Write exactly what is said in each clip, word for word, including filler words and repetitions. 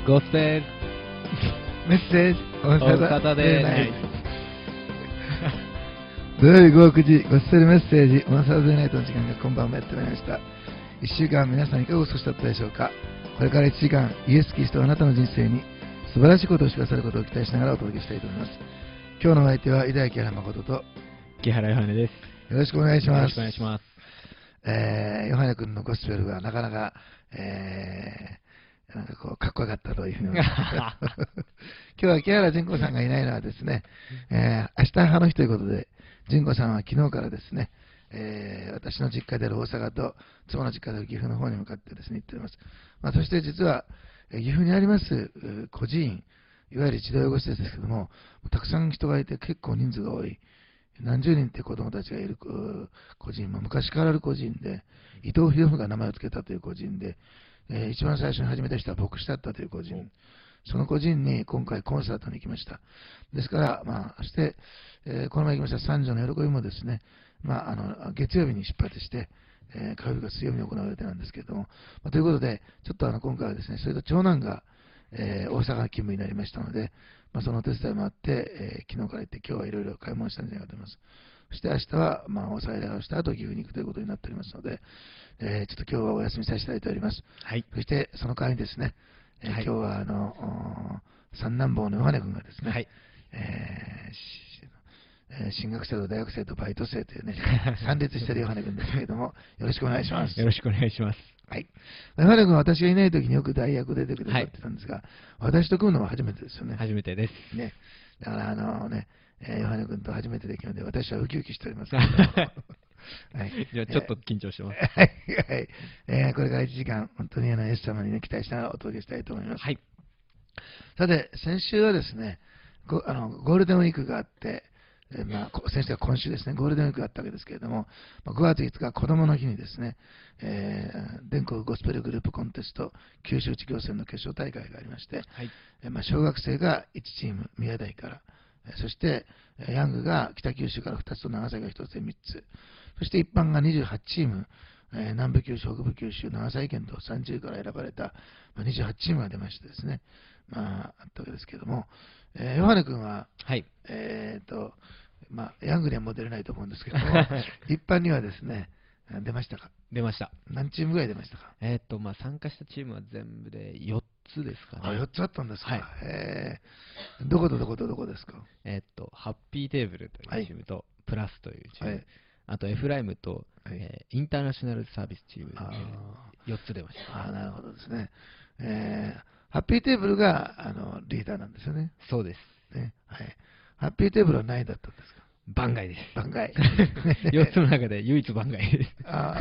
ゴスペルメッセージオンオンサタデーナイト。 土曜日午後くじ、ゴスペルメッセージオンサタデーナイトの時間が今晩もやってまいりました。いっしゅうかん皆さんいかがお過ごしだったでしょうか。これからいちじかん、イエス・キリストがあなたの人生に素晴らしいことを知らされることを期待しながらお届けしたいと思います。今日のお相手は井田木原誠と木原ヨハネです。 よろしくお願いします。 よろしくお願いします。 えー、ヨハネ君のゴスペルがなかなか、えー、なんかこうかっこよかったというふうに思います。今日は木原純子さんがいないのはですね、えー、明日派の日ということで、純子さんは昨日からですね、えー、私の実家である大阪と妻の実家である岐阜の方に向かってですね行っております。まあ、そして実は岐阜にあります孤児院、いわゆる児童養護施設ですけども、たくさん人がいて結構人数が多い。何十人って子供たちがいる孤児院、まあ、昔からある孤児院で、伊藤博文が名前を付けたという孤児院で、えー、一番最初に始めた人は牧師だったという孤児院、その孤児院に今回コンサートに行きました。ですから、まあ、そして、えー、この前行きました三女の喜びもですね、まあ、あの月曜日に出発して、えー、火曜日か水曜日に行われてなんですけれども、まあ、ということで、ちょっとあの今回はですね、それと長男が、えー、大阪勤務になりましたので、まあ、そのお手伝いもあって、えー、昨日から行って今日はいろいろ買い物したんじゃないかと思います。そして明日は、まあ、おさえらいをした後岐阜に行くということになっておりますので、えー、ちょっと今日はお休みさせていただいております。 はい。 そしてその代わりにですね、えーはい、今日はあの三男坊のヨハネ君がですね、はい、えー、進学生と大学生とバイト生というね、参列しているヨハネ君ですけれども、よろしくお願いします。 よろしくお願いします。 はい。ヨハネ君は私がいないときによく代役で出てくださってたんですが、はい、私と組むのは初めてですよね。 初めてです。 ね。だからあのね、えー、ヨハネ君と初めてできるので、私はウキウキしておりますけど。 はい、じゃあちょっと緊張してます。 はい、はい、えー、これからいちじかん、本当にあのイエス様に、ね、期待しながらお届けしたいと思います。 はい、 さて、先週はですね、ゴあのゴールデンウィークがあって、えーまあ、先週は今週ですね、ゴールデンウィークがあったわけですけれども、まあ、ごがついつか、子供の日にですね、えー、全国ゴスペルグループコンテスト九州地区予選の決勝大会がありまして、はい、えーまあ、小学生がいちチーム、宮台から、そしてヤングが北九州からふたつと長崎がひとつでみっつ、そして一般がにじゅうはちチーム、えー、南部九州、北部九州、長崎県とさんじゅうから選ばれた、まあ、にじゅうはちチームが出ましてですね、まあ、あったわけですけれども、えー、ヨハネ君は、はい、えーとまあ、ヤングにはもう出れないと思うんですけれども、一般にはですね、出ましたか？ 出ました。 何チームぐらい出ましたか？ えっと、まあ、参加したチームは全部でよっつですかね。 あ、よっつあったんですか。 はい、 えー、どことどことどこですか？ えっと、ハッピーテーブルというチームと、はい、プラスというチーム、はい、あとエフライムと、はい、えー、インターナショナルサービスチーム、えー、よっつ出ました。 ああ、なるほどですね。えー、ハッピーテーブルがあのリーダーなんですよね。 そうです。 ね、はい。ハッピーテーブルは何位だったんですか？ 番外です。 番外。 よっつの中で唯一番外です。あ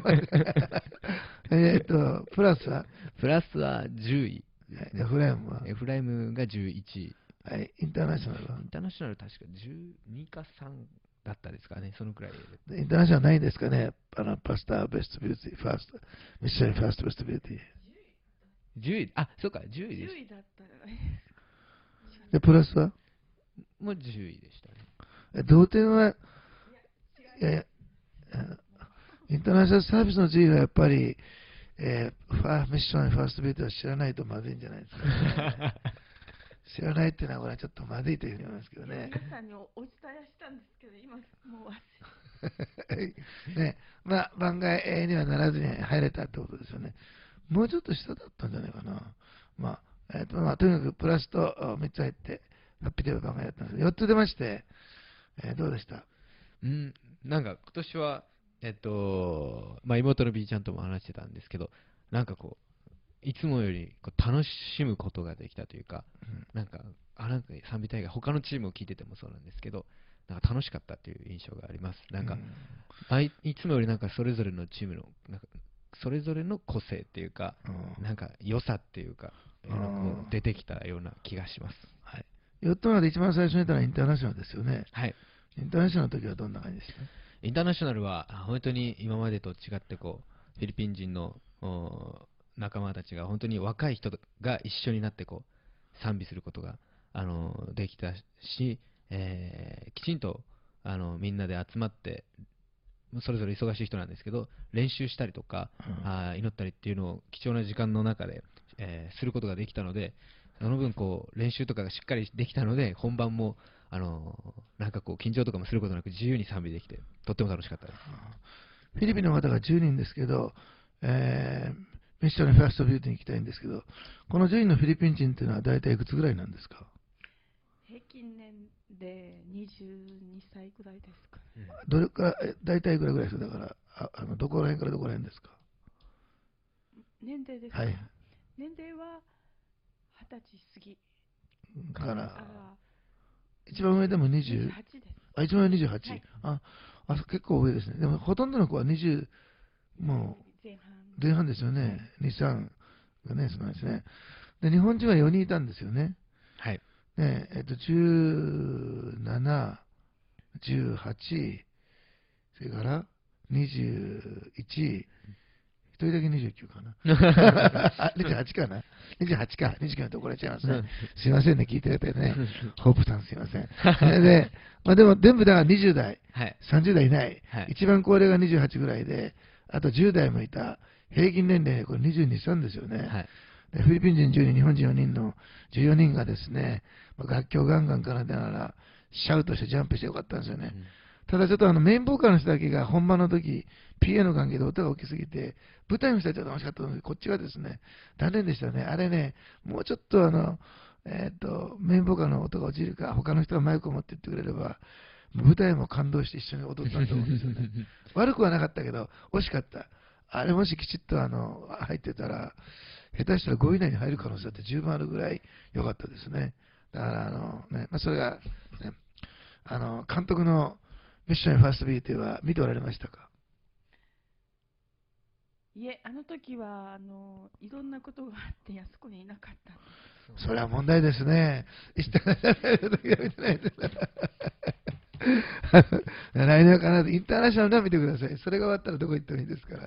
えっと、プラスはプラスはじゅうい。 エフライムはエフライムがじゅういちい。 はい。インターナショナルはインターナショナル確かじゅうにかさんだったですかね。そのくらいで。インターナショナルないですかね。あのパスタ、ベストビューティー、ファースト、ミッションファースト、ベストビューティー。 じゅうい。あ、そうか、じゅういです。 じゅういだったらね。で、プラスはもうじゅういでしたね。 同点は、いやいや、インターナショナルサービスのじゅういはやっぱり、えー、ファーミッションファーストビューティーは知らないとまずいんじゃないですかね。知らないっていうのはこれはちょっとまずいというふうに思いますけどね。 皆さんにお伝えしたんですけど、今もう忘れね、まあ、番外にはならずに入れたってことですよね。もうちょっと下だったんじゃないかな。まあ、えーとまあ、とにかくプラスとみっつ入って、ハッピーテーブル番外だったんですけど、よっつ出まして、えー、どうでした？ うん、なんか今年は、えっと、まあ、妹の B ちゃんとも話してたんですけど、なんかこう、いつもよりこう楽しむことができたというか、うん、なんか、あ、なんか賛美大会、他のチームを聞いててもそうなんですけど、なんか楽しかったっていう印象があります。なんか、うん、あい、いつもよりなんかそれぞれのチームの、なんかそれぞれの個性っていうか、うん、なんか良さっていうか、こう出てきたような気がします。 はい。よっつまで一番最初に出たのはインターナショナルですよね。 はい。 インターナショナルの時はどんな感じでした？ インターナショナルは本当に今までと違ってこうフィリピン人の仲間たちが本当に若い人が一緒になってこう賛美することがあのできたし、えー、きちんとあのみんなで集まってそれぞれ忙しい人なんですけど練習したりとか、うん、あ祈ったりっていうのを貴重な時間の中でえーすることができたので、その分こう練習とかがしっかりできたので、本番も、あのーなんかこう緊張とかもすることなく自由に賛美できて、とっても楽しかったです。 フィリピンの方がじゅうにんですけど、えーミッションファーストビューティーに行きたいんですけど、このじゅうにんのフィリピン人っていうのは大体いくつぐらいなんですか？ 平均年でにじゅうにさいぐらいですかね。 どれかえ大体いくらぐらいですか？だから、ああのどこら辺からどこら辺ですか？ 年齢ですか、 はい。 年齢ははたち過ぎだから、 あ一番上でもにじゅう、 にじゅうはちです。 あ、一番上にじゅうはち。 はいあ、あ、結構上ですね。でも、ほとんどの子はにじゅう、も前半。 う、前半ですよね。に、さんがね、そうなんですね。で、日本人はよにんいたんですよね。 はい。 ねえ、えっと、じゅうなな、じゅうはち、それからにじゅういち、一人だけにじゅうきゅうかな。あ、にじゅうはちかな。にじゅうはちか。にじゅうきゅうのところにちゃいますね。すいませんね、聞いてくれてね。ホープさんすいません。で、まあでも全部だからにじゅう代、 はい。 さんじゅう代いない。 はい一番高齢がにじゅうはちぐらいで、あとじゅう代もいた。平均年齢、これにじゅうに、さんですよね。 はい。 でフィリピン人じゅうにん、日本人よにんのじゅうよにんがですね、まあ楽器をガンガン奏でながら、シャウトしてジャンプしてよかったんですよね。 うんただちょっとあのメインボーカルの人だけが本番の時 ピーエー の関係で音が大きすぎて、舞台の人たちは楽しかったので、こっちがですね、残念でしたね。あれね、もうちょっとあの、えっ、と、メインボーカルの音が落ちるか、他の人がマイクを持って言ってくれれば、舞台も感動して一緒に踊ったと思うんですよね。悪くはなかったけど、惜しかった。あれもしきちっとあの入ってたら、下手したらごい以内に入る可能性だって十分あるぐらい良かったですね。だからあの、ね、まあ、それが、ね、あの監督のミッションファーストビューティーは見ておられましたか？ いえ、あの時はあのいろんなことがあってあそこにいなかったんです。 それは問題ですね。インターナショナルの時は見てないです。来年は必ずインターナショナルは見てください。それが終わったらどこ行ってもいいですから。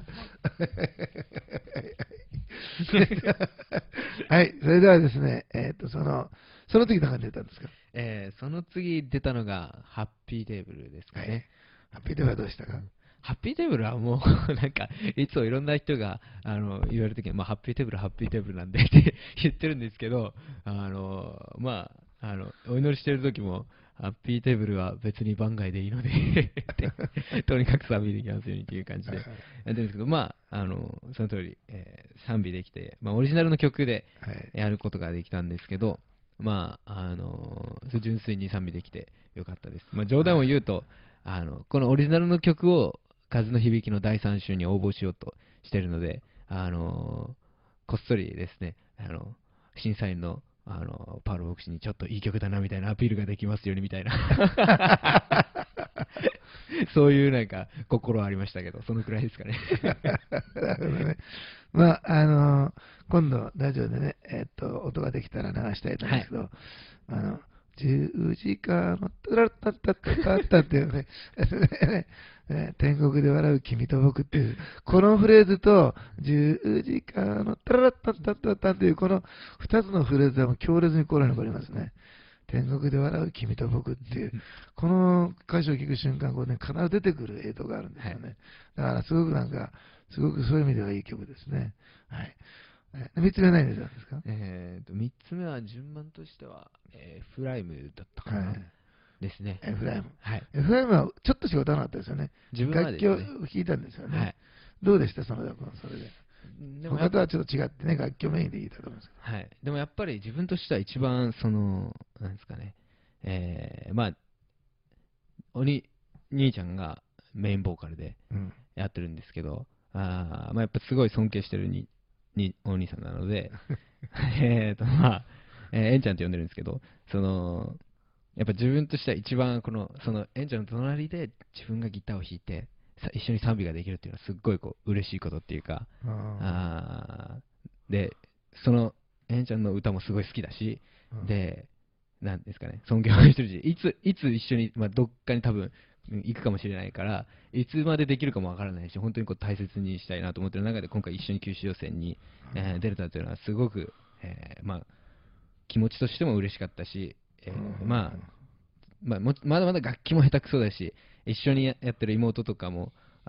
はい、それではですね、えっ、と、その、その時何が出たんですか？ えーその次出たのが、ハッピーテーブルですかね。 ハッピーテーブルはどうでしたか？ ハッピーテーブルはもう、なんか、いつもいろんな人が、あの、言われるときに、まあ、ハッピーテーブル、ハッピーテーブルなんでって言ってるんですけど、あの、まあ、あの、お祈りしてるときも、ハッピーテーブルは別に番外でいいのでってとにかく賛美できますようにっていう感じでやってるんですけど、まあ、あの、その通り、えー賛美できて、まあ、オリジナルの曲ではい。 やることができたんですけど、まあ、あの、純粋に賛美できてよかったです。まあ、冗談を言うと、あの、このオリジナルの曲を風の響きのだいさん週に応募しようとしてるので、あのこっそりですね、あの、審査員の、あの、パウロ牧師にちょっといい曲だなみたいなアピールができますようにみたいな。そういうなんか心はありましたけど、そのくらいですかね。 なるほどね。まあ、あの今度、ラジオでね、えっと、音ができたら流したいと思うんですけど、あの、十字架のタラッタッタッタッタッタっていうね、ね天国で笑う君と僕っていう、このフレーズと、十字架のタラッタッタッタッタっていう、この二つのフレーズはもう強烈に心に残りますね。天国で笑う君と僕っていう、この歌詞を聞く瞬間、こうね、必ず出てくる映像があるんですよね。だから、すごくなんか、すごくそういう意味ではいい曲ですね。はい。え三つ目は何でしたんですか？ えーと、三つ目は順番としては、えーフライムだったかな、 はいですね。 エフライム。 はい。 エフライムはちょっと仕事なかったですよね。 自分は楽器をですね。 弾いたんですよね。 はい。 どうでしたその、それで。 でもやっぱ他とはちょっと違ってね、楽器をメインで弾いたと思いますけはい。でもやっぱり自分としては一番、その、なんですかね、えー、まあ、おに、兄ちゃんがメインボーカルでど。うん。 やってるんですけど、あーまあ、やっぱすごい尊敬してるににお兄さんなので、えーと、まあ、えー、エンちゃんって呼んでるんですけど、その、やっぱ自分としては一番、この、その、エンちゃんの隣で自分がギターを弾いて、さ一緒に賛美ができるっていうのはすっごいこう嬉しいことっていうか、 ああーで、その、エンちゃんの歌もすごい好きだし、 ーで、なんですかね、尊敬もしてるし、いつ、いつ一緒に、まあ、どっかに多分、うん行くかもしれないから、いつまでできるかもわからないし、本当にこう大切にしたいなと思ってる中で、今回一緒に九州予選に、えー出れたというのは、すごく、えーまあ、気持ちとしても嬉しかったし、えーまあ、まあ、もまだまだ楽器も下手くそだし、一緒にややってる妹とかも、あの、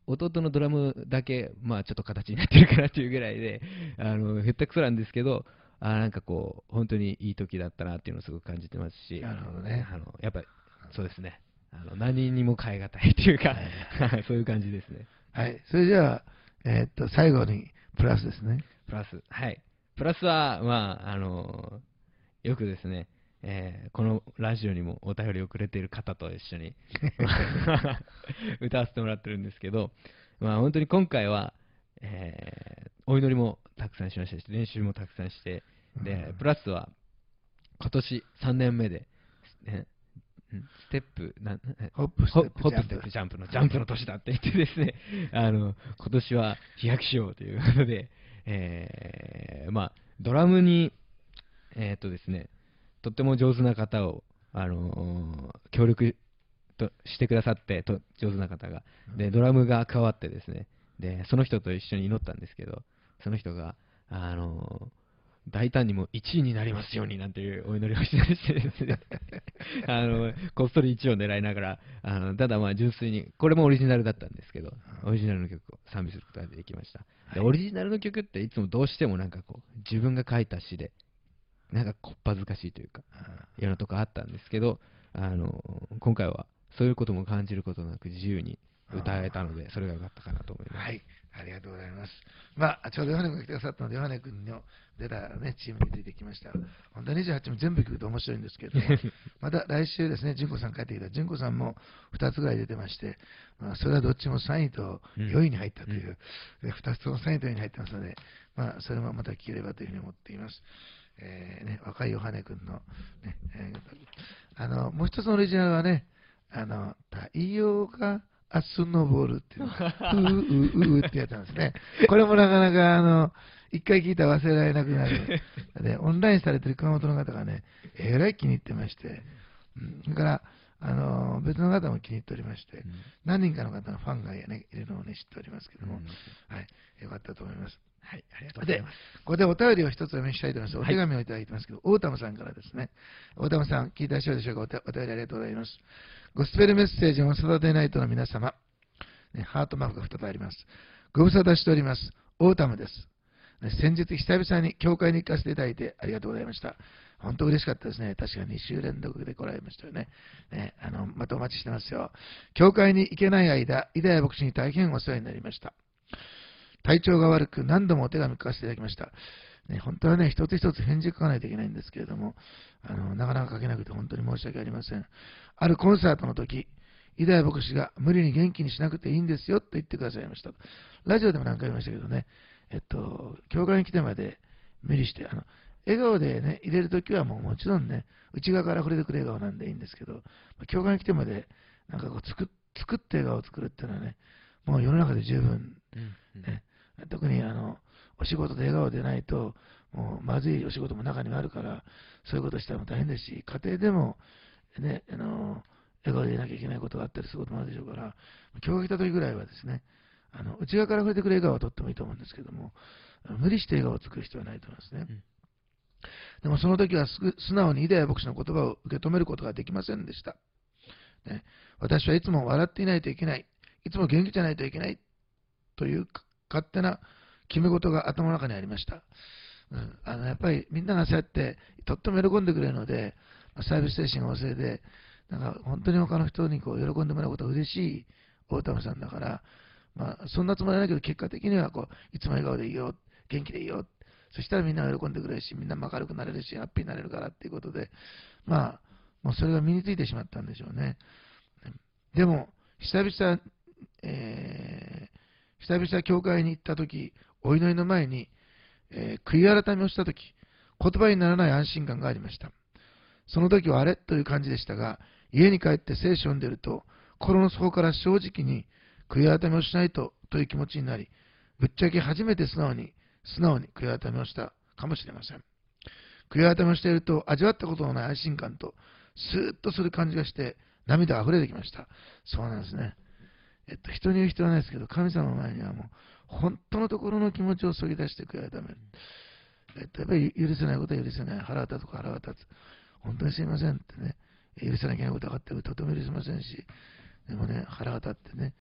弟のドラムだけ、まあちょっと形になってるかなっていうぐらいで、あの、へったくそなんですけど、あーなんかこう、本当にいい時だったなっていうのをすごく感じてますし、 なるほどね。 あの、やっぱり、そうですね。あの、何にも変え難いっていうか、 はいそういう感じですね。 はい。それじゃあ、えーっと、最後にプラスですね。 プラス、はい。プラスは、まあ、あの、よくですね、えーこのラジオにもお便りをくれている方と一緒に歌わせてもらってるんですけど、まあ本当に今回は、えーお祈りもたくさんしましたし、練習もたくさんして、で、プラスは今年さんねんめで、ねんステップ、なんホップ、スホテップ、 ホップ、 ジャンプステップ、。ジャンプの、ジャンプの年だって言ってですね、あの、今年は飛躍しようということで、えーまあ、ドラムに、えーっとですね、とっても上手な方を、あのー協力としてくださってと、上手な方が。で、ドラムが加わってですね、で、その人と一緒に祈ったんですけど、その人が、あのー大胆にもいちいになりますようになんていうお祈りをしてましてですね、あの、こっそりいちいを狙いながら、あの、ただまあ純粋に、これもオリジナルだったんですけど、オリジナルの曲を賛美することができました。で、オリジナルの曲っていつもどうしてもなんかこう、自分が書いた詩で、なんかこっぱずかしいというか、いろんなとこあったんですけど、あの、今回はそういうことも感じることなく自由に歌えたので、それが良かったかなと思います。 はい。ありがとうございます。まあ、ちょうどヨハネ君が来てくださったので、ヨハネ君の出た、ね、チームについてきました。本当はにじゅうはちも全部聞くと面白いんですけれども、また来週ですね、純子さん帰ってきた。純子さんもふたつぐらい出てまして、まあ、それはどっちもさんいとよいに入ったという、でふたつともさんいとよいに入ってますので、まあ、それもまた聞ければというふうに思っています。えーね、若いヨハネ君の、ねえーあの、もう一つのオリジナルはね、あの、太陽が明日昇るっていうの、うーうーうーってやつなんですね。これもなかなか、あの、一回聞いたら忘れられなくなる。で、オンラインされてる熊本の方がね、えらい気に入ってまして、うん、それから、あの、別の方も気に入っておりまして、 うん何人かの方のファンが、ね、いるのをね、知っておりますけども、 うんはい、よかったと思います。 はい、ありがとうございでます。、 ここでお便りを一つお読みしたいと思います。おはい手紙をいただいてますけど、大玉さんからですね。大玉さん、聞いてらっしゃるでしょうか。お手お便りありがとうございます。ゴスペルメッセージをサタデーナイトの皆様、ね、ハートマークがふたつあります。ご無沙汰しております。大玉です。ね先日、久々に教会に行かせていただいてありがとうございました。本当嬉しかったですね。確かにに週連続で来られましたよね。ねあのまたお待ちしてますよ。教会に行けない間、イダヤ牧師に大変お世話になりました。体調が悪く何度もお手紙書かせていただきました。ね、本当はね、一つ一つ返事書かないといけないんですけれども、あのなかなか書けなくて本当に申し訳ありません。あるコンサートの時、イダヤ牧師が無理に元気にしなくていいんですよと言ってくださいました。ラジオでも何回言いましたけどね、えっと、教会に来てまで無理して、あの笑顔でね、入れるときはもうもちろんね、内側から触れてくる笑顔なんでいいんですけど、教会に来てまで、なんかこう作、作って笑顔を作るっていうのはね、もう世の中で十分、 うんね、特にあの、お仕事で笑顔でないと、もうまずいお仕事も中にはあるから、そういうことしたらも大変ですし、家庭でも、ね、あの、笑顔でいなきゃいけないことがあったりすることもあるでしょうから、教会来た時ぐらいはですね、あの内側から触れてくる笑顔をとってもいいと思うんですけども、無理して笑顔を作る必要はないと思いますね。 うんでもその時はすぐ素直にイダヤ牧師の言葉を受け止めることができませんでした。ね、私はいつも笑っていないといけない、いつも元気じゃないといけないという勝手な決め事が頭の中にありました。うん、あのやっぱりみんながそうやってとっても喜んでくれるので、サービス精神が旺盛で、なんか本当に他の人にこう喜んでもらうことが嬉しい大玉さんだから、まあ、そんなつもりはないけど、結果的にはこういつも笑顔でいいよ、元気でいいよ、そしたらみんなが喜んでくれるし、みんなも明るくなれるし、ハッピーになれるからっていうことで、まあ、もうそれが身についてしまったんでしょうね。でも、久々、えー、久々教会に行ったとき、お祈りの前に、えー、悔い改めをしたとき、言葉にならない安心感がありました。その時はあれという感じでしたが、家に帰って聖書を読んでいると、心の底から正直に悔い改めをしないとという気持ちになり、ぶっちゃけ初めて素直に、素直に悔い改めをしたかもしれません。悔い改めをしていると、味わったことのない安心感と、スーッとする感じがして、涙が溢れてきました。そうなんですね。えっと、人に言う必要はないですけど、神様の前にはもう、本当のところの気持ちをそぎ出して悔い改める。えっと、やっぱり許せないことは許せない。腹が立つとか腹が立つ。本当にすいませんってね。許せなきゃいけないことは分かってる。とても許せませんし、でもね、腹が立ってね。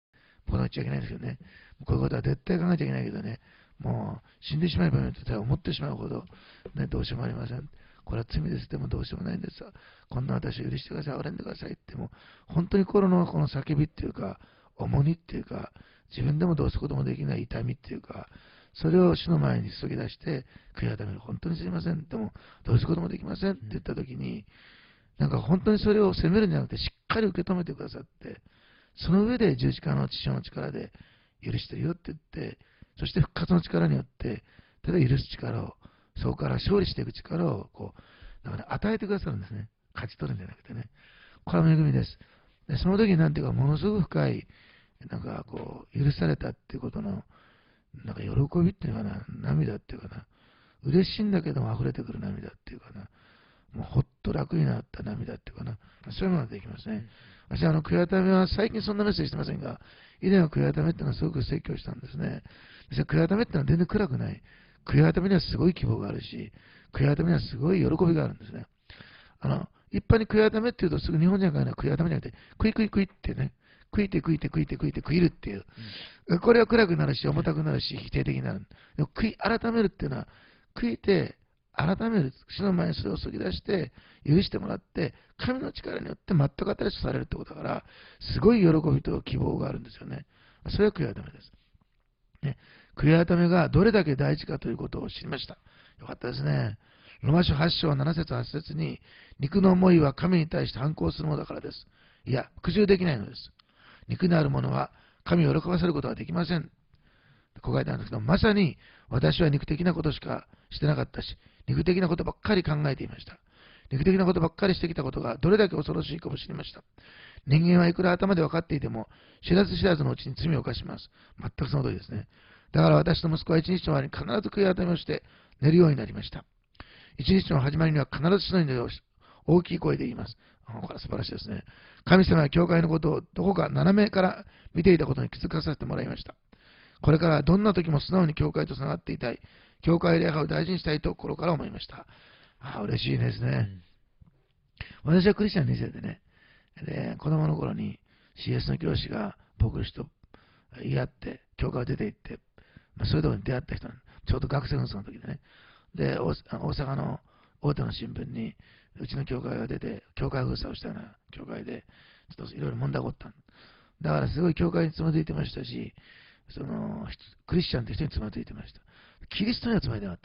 この言っちゃいけないんですけどね、こういうことは絶対考えちゃいけないけどね、もう死んでしまえばいいのと思ってしまうほど、ね、どうしようもありません。これは罪です。でもどうしようもないんです。こんな私を許してください。憐れんでくださいっても、本当に心のこの叫びっていうか、重荷っていうか、自分でもどうすることもできない痛みっていうか、それを主の前に注ぎ出して、悔い改める。本当にすいません。でも、どうすることもできませんって言ったときに、なんか本当にそれを責めるんじゃなくて、しっかり受け止めてくださって、その上で十字架の父の力で許してるよって言って、そして復活の力によって、ただ許す力を、そこから勝利していく力を、こう、だから与えてくださるんですね。勝ち取るんじゃなくてね。これは恵みです。でその時になんていうか、ものすごく深い、なんかこう、許されたっていうことの、なんか喜びっていうかな、涙っていうかな、嬉しいんだけども溢れてくる涙っていうかな、もうほっと楽になった涙っていうかな、そういうものができますね。私、あの、悔い改めは最近そんなメッセージしてませんが、以前は悔い改めっていうのはすごく説教したんですね。悔い改めっていうのは全然暗くない。悔い改めにはすごい希望があるし、悔い改めにはすごい喜びがあるんですね。あの、一般に悔い改めっていうとすぐ日本人が言うのは悔い改めじゃなくて、クイクイクイってね、悔いて悔いて悔いて悔いて悔いるっていう。うん、これは暗くなるし、重たくなるし、否定的になる。でも悔い改めるっていうのは、悔いて改める。主の前にそれを削ぎ出して、許してもらって、神の力によって全く新しくされるってことだから、すごい喜びと希望があるんですよね。それは悔い改めです。ね、悔い改めがどれだけ大事かということを知りました。よかったですね。ロマ書はち章なな節はち節に、肉の思いは神に対して反抗するものだからです。いや、服従できないのです。肉にあるものは神を喜ばせることはできません。こう書いてあるんですけど、まさに私は肉的なことしかしてなかったし、肉的なことばっかり考えていました。肉的なことばっかりしてきたことがどれだけ恐ろしいかもしれました。人間はいくら頭で分かっていても、知らず知らずのうちに罪を犯します。全くその通りですね。だから私と息子は一日の終わりに必ず悔い改めをして寝るようになりました。一日の始まりには必ず主の祈りを大きい声で言います。これは素晴らしいですね。神様は教会のことをどこか斜めから見ていたことに気づかせてもらいました。これからどんな時も素直に教会とつながっていたい。教会礼拝を大事にしたいと心から思いました。ああ、嬉しいですね。うん、私はクリスチャンに世でね、で子供の頃に シーエス の教師が牧師と言い合って、教会を出て行って、まあ、そういうところに出会った人、ちょうど学生運動の時でね、で、大阪の大手の新聞に、うちの教会が出て、教会封鎖をしたような教会で、ちょっといろいろ問題が起こった。だからすごい教会につまずいてましたし、そのクリスチャンという人につまずいてました。キリストにはつまずいてなかった。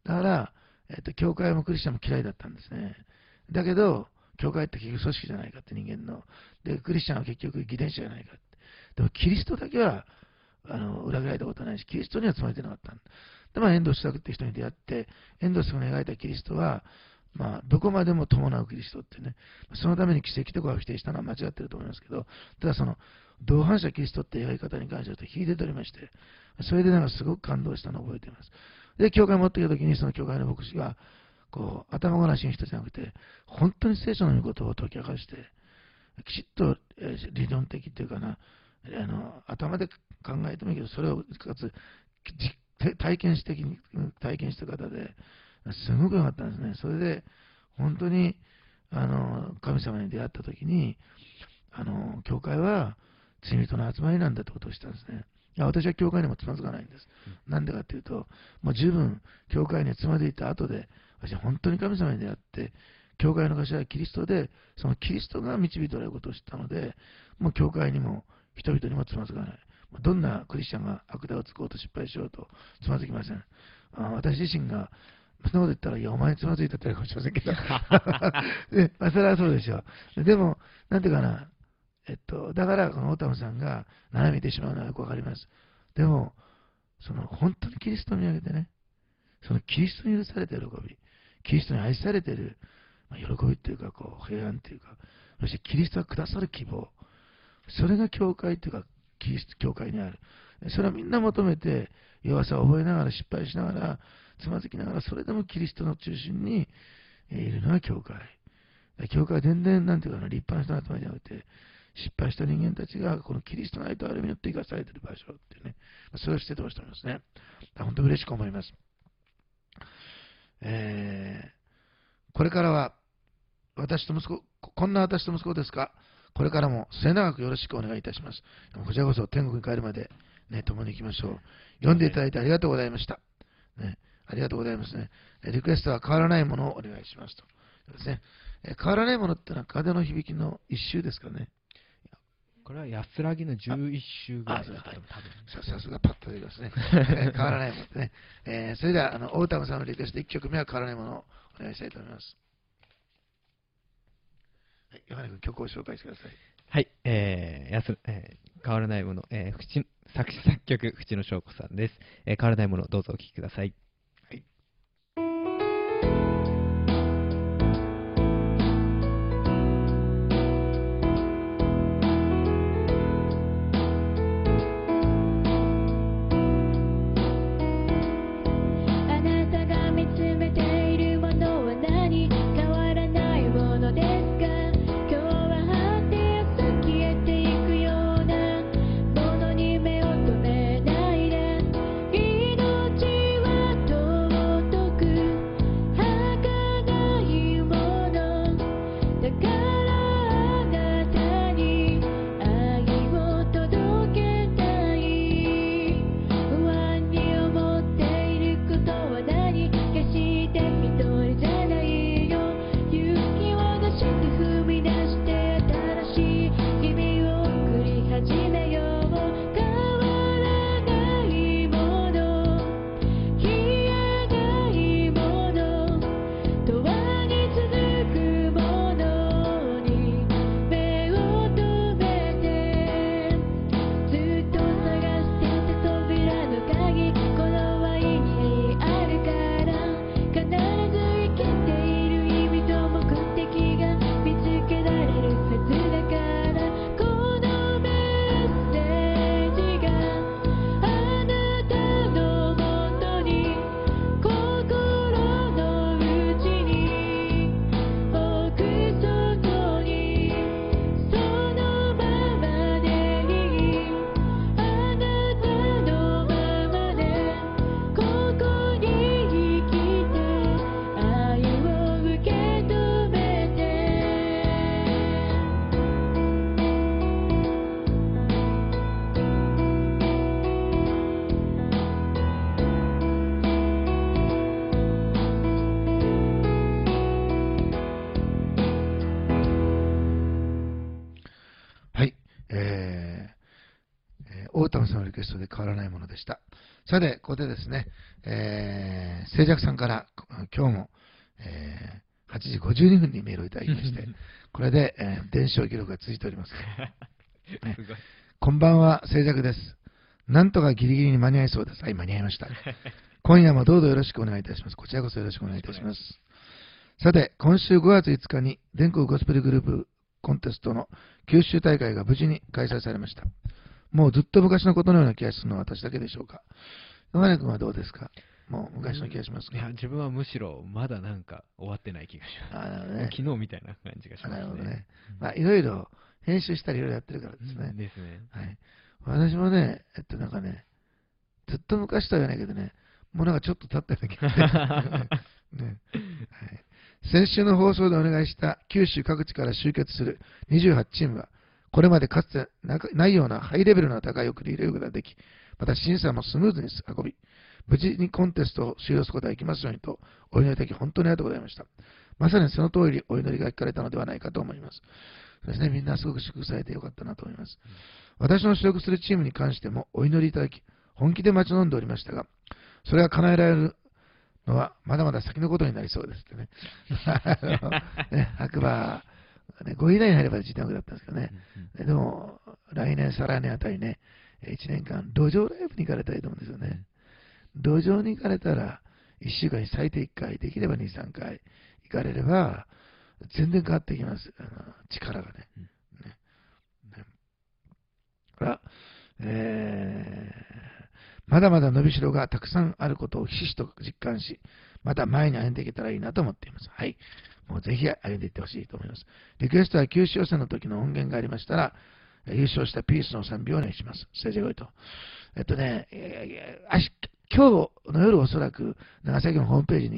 だから、えっと、教会もクリスチャンも嫌いだったんですね。だけど、教会って結局組織じゃないかって人間の。で、クリスチャンは結局偽伝者じゃないかって。でも、キリストだけは、あの、裏切られたことはないし、キリストにはつまずいてなかった。で、まあ、遠藤周作って人に出会って、遠藤周作が描いたキリストは、まあ、どこまでも伴うキリストってね、そのために奇跡とかを否定したのは間違ってると思いますけど、ただその、同伴者キリストって描き方に関しては引いて取りまして、それでなんかすごく感動したのを覚えています。で、教会に持ってきたときに、その教会の牧師が、こう、頭ごなしに人じゃなくて、本当に聖書の御事を解き明かして、きちっと、えー、理論的っていうかな、あの、頭で考えてもいいけど、それをかつ、体験的に、体験した方で、すごく良かったんですね。それで、本当に、あの、神様に出会ったときに、あの、教会は罪人の集まりなんだってことをしたんですね。いや、私は教会にもつまずかないんです。なんでかっていうと、もう十分、教会につまずいた後で、私は本当に神様に出会って、教会の頭はキリストで、そのキリストが導いておられることを知ったので、もう教会にも人々にもつまずかない。どんなクリスチャンが悪態をつこうと失敗しようとつまずきません。あ私自身がそんなこと言ったら、いや、お前につまずいたって言うかもしれませんけど。で、まあ、それはそうでしょう。でも、なんていうかな、えっと、だから、このオタムさんが斜めてしまうのはよくわかります。でも、その、本当にキリストを見上げてね、そのキリストに許されている喜び、キリストに愛されている、まあ、喜びっていうか、こう、平安っていうか、そしてキリストがくださる希望、それが教会っていうか、キリスト教会にある。それはみんな求めて、弱さを覚えながら、失敗しながら、つまずきながら、それでもキリストの中心にいるのが教会。教会は全然、なんていうかな、立派な人の集まりじゃなくて、失敗した人間たちが、このキリストの愛と歩みによって生かされている場所っていうね、それをして通しておりますね。本当に嬉しく思います。えー、これからは、私と息子、こんな私と息子ですか、 これからも末永くよろしくお願いいたします。こちらこそ天国に帰るまで、ね、共に行きましょう。読んでいただいてありがとうございました。ね、ありがとうございますね。リクエストは変わらないものをお願いしますと。ですね、変わらないものってのは風の響きの一周ですかね。 これは安らぎのじゅういっ週ぐらいです、 ああ多分。 ささすがパッと出ますね。えー変わらないものですね。えーそれでは、あの、大田さんのリクエストいっきょくめは変わらないものをお願いしたいと思います。はい、ヨハネ君、曲を紹介してください。 はい、えーやすえー変わらないもの、えー、淵作詞作曲、淵野翔子さんです。えー変わらないもの、どうぞお聴きください。 はい。 あなたが見つめているものは何？変わらないものですか？今日は果てや消えていくようなものに目を留めないで。命は尊く儚いものだから、あなたに愛を届けたい。不安に思っていることは何？決して一人じゃないよ。勇気を出して踏み出して新しい日々を送り始めよう。変わらないもの、消えないもの、永遠に続くものに目を留めて。ずっと探してた扉の鍵、この愛にあるから、必ず生きている意味と目的が見つけられるはずだから、このメッセージがあなたのもとに心の内に奥底にそのままでいい。あなたのままでここに生きて愛を受け止めて。 はい。えーえー大田さんのリクエストで変わらないものでした。さて、ここでですね、えー、静寂さんから今日も、えー、はちじごじゅうにふんにメールをいただきまして、これで、えー伝承記録が続いております。ねすごい。 こんばんは、静寂です。なんとかギリギリに間に合いそうです。はい、間に合いました。今夜もどうぞよろしくお願いいたします。こちらこそよろしくお願いいたします。さて、今週ごがついつかに全国ゴスペルグループコンテストの九州大会が無事に開催されました。もうずっと昔のことのような気がするのは私だけでしょうか。山根君はどうですか？もう昔の気がしますか？ いや、自分はむしろまだなんか終わってない気がします。 あなるほどねもう昨日みたいな感じがしあますね。 なるほどね。 うんまあ、いろいろ編集したりいろいろやってるからですね。 うんですね。 はい。私もね、えっとなんかね、ずっと昔とは言わないけどね、もうなんかちょっと経ったような気がする。ねはい、先週の放送でお願いした九州各地から集結するにじゅうはちチームは、これまでかつてなないようなハイレベルな戦いを繰り入れることができ、また審査もスムーズに運び、無事にコンテストを終了することができますようにと、お祈りいただき本当にありがとうございました。まさにその通りお祈りが聞かれたのではないかと思います。そうですね、みんなすごく祝福されてよかったなと思います。私の所属するチームに関してもお祈りいただき、本気で待ち望んでおりましたが、それが叶えられるのはまだまだ先のことになりそうですってね。あのね白馬、ね、ごい以内に入れば時短だったんですけどね。でも、来年、再来年あたりね、いちねんかん、路上ライブに行かれたいと思うんですよね。路上に行かれたら、いっしゅうかんに最低いっかい、できればに、さんかい行かれれば、全然変わってきます。あの力がね。ねねから、えーまだまだ伸びしろがたくさんあることをひしひしと実感し、また前に歩んでいけたらいいなと思っています。はい。もうぜひ歩んでいってほしいと思います。リクエストは九州予選の時の音源がありましたら、優勝したピースの賛美をお願いします。ステージが多いと。えっとね、えー、今日の夜おそらく長崎のホームページに、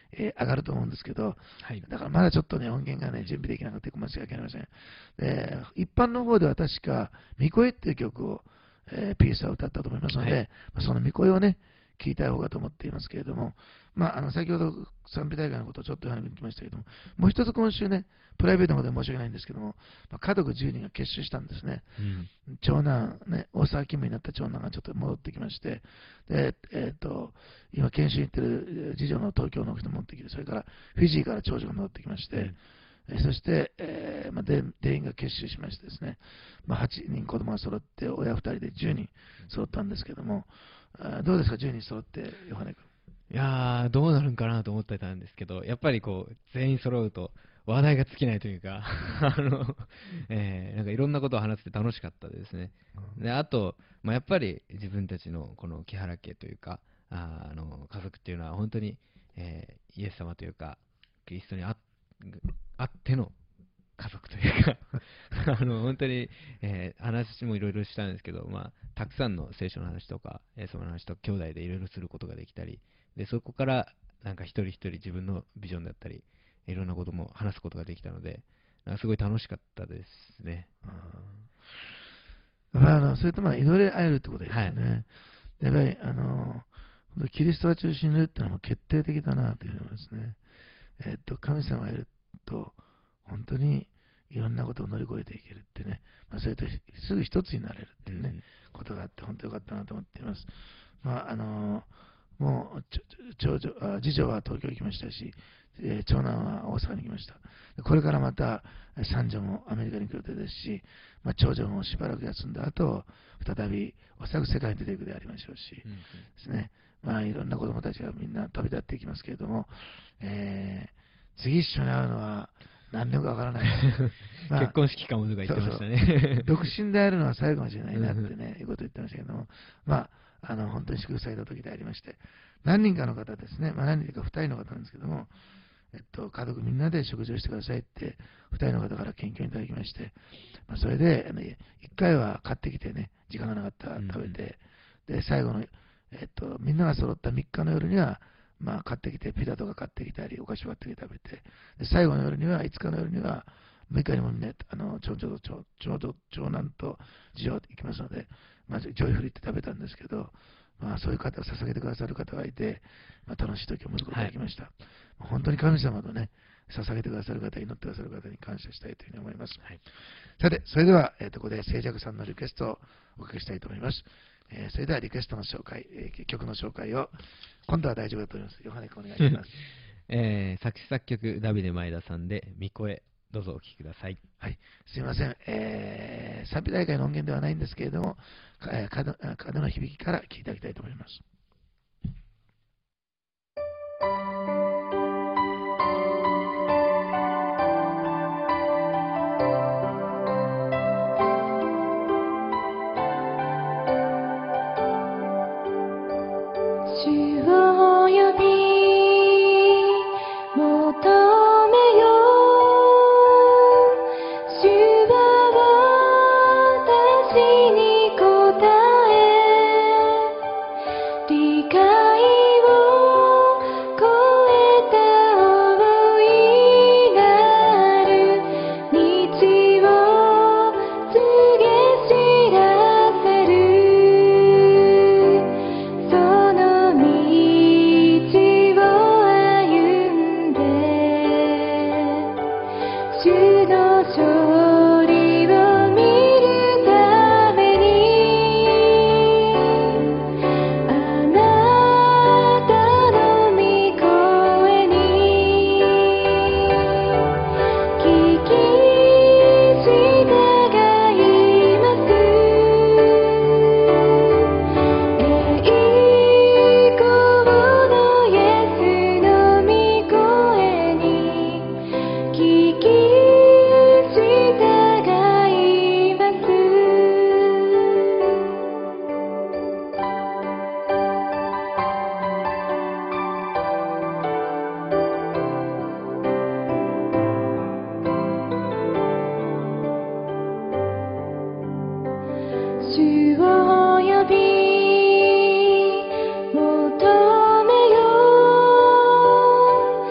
えー上がると思うんですけど、 はい。 だからまだちょっとね、音源がね、準備できなくて申し訳ありません。で、一般の方では確か、みこえっていう曲を、えーピースは歌ったと思いますので、 はいまあそのみこえをね、聞いた方がと思っていますけれども、まあ、あの先ほど賛美大会のことをちょっと話してきましたけども、もう一つ今週ね、プライベートのことで申し訳ないんですけども、まあ、家族じゅうにんが結集したんですね。 うん。 長男、ね、大沢勤務になった長男がちょっと戻ってきまして、で、えっ、と、今研修に行ってるえー次女の東京の人も戻ってきて、それからフィジーから長女が戻ってきまして、 うんえーそして、えーまあ、全全員が結集しましてですね、まあ、はちにん子供が揃って、親ふたりでじゅうにん揃ったんですけども、あーどうですか、じゅうにん揃って、ヨハネ君。 いやー、どうなるんかなと思ってたんですけど、やっぱりこう、全員揃うと話題が尽きないというか、あの、えーなんかいろんなことを話せて楽しかったですね。で、あと、まあ、やっぱり自分たちのこの木原家というか、あーあの、家族っていうのは本当に、えーイエス様というか、キリストにああっての家族というか、あの、本当に、えー話もいろいろしたんですけど、まあ、たくさんの聖書の話とか、イエス様の話とか、兄弟でいろいろすることができたり、で、そこから、なんか一人一人自分のビジョンだったり、いろんなことも話すことができたので、なんかすごい楽しかったですね。 だからあのそれとまあ祈り合えるってことですよね。やっぱりあのキリストが中心にいるっていうのはもう決定的だなというのですね。えっと神様がいると本当にいろんなことを乗り越えていけるってね、まあ、それとすぐ一つになれるっていうね、 うんことがあって本当によかったなと思っています。まああのもうちょ長女あ次女は東京行きましたし、えー長男は大阪に行きました。これからまた三女もアメリカに来る予定ですし、まあ、長女もしばらく休んだ後、再びおそらく世界に出ていくでありましょうし、 うんですね、まあ、いろんな子供たちがみんな飛び立っていきますけれども、えー次一緒に会うのは何年かわからない。まあ結婚式かもとか言ってましたね。 独身であるのは最後かもしれないなってね、いうことを言ってましたけども、まあ、あの、本当に祝福された時でありまして、何人かの方ですね、まあ何人かふたりの方なんですけども、えっと、家族みんなで食事をしてくださいって、ふたりの方から研究いただきまして、まあ、それで、あのいっかいは買ってきてね、時間がなかったら食べて、で、最後の、えっと、みんなが揃ったみっかの夜には、まあ、買ってきて、ピザとか買ってきたり、お菓子を買ってきて食べて、で最後の夜には、いつかの夜には、むいかにもね、あの長女と長長女長男と次女行きますので、まずジョイフリーって食べたんですけど、まあ、そういう方を捧げてくださる方がいて、まあ、楽しい時を迎えることができました。本当に神様とね、捧げてくださる方、祈ってくださる方に感謝したいというふうに思います。 はいさて、それでは、えー、とここで静寂さんのリクエストをおかけしたいと思います。えーそれではリクエストの紹介、えー曲の紹介を、今度は大丈夫だと思います。ヨハネ君お願いします。 えー作詞作曲、ダビデ前田さんで、みこえ、どうぞお聴きください。 はい、すみません、えー賛美大会の音源ではないんですけれども、かえー風風の響きから聴いていただきたいと思います。 主を呼び求めよう主は私に答え理解を超えた大いなる道を告げ知らせるその道を歩んで主の勝利を見るためにあなたの御声に聞き従います栄光のイエスの御声に聞き従います主を呼び求めよう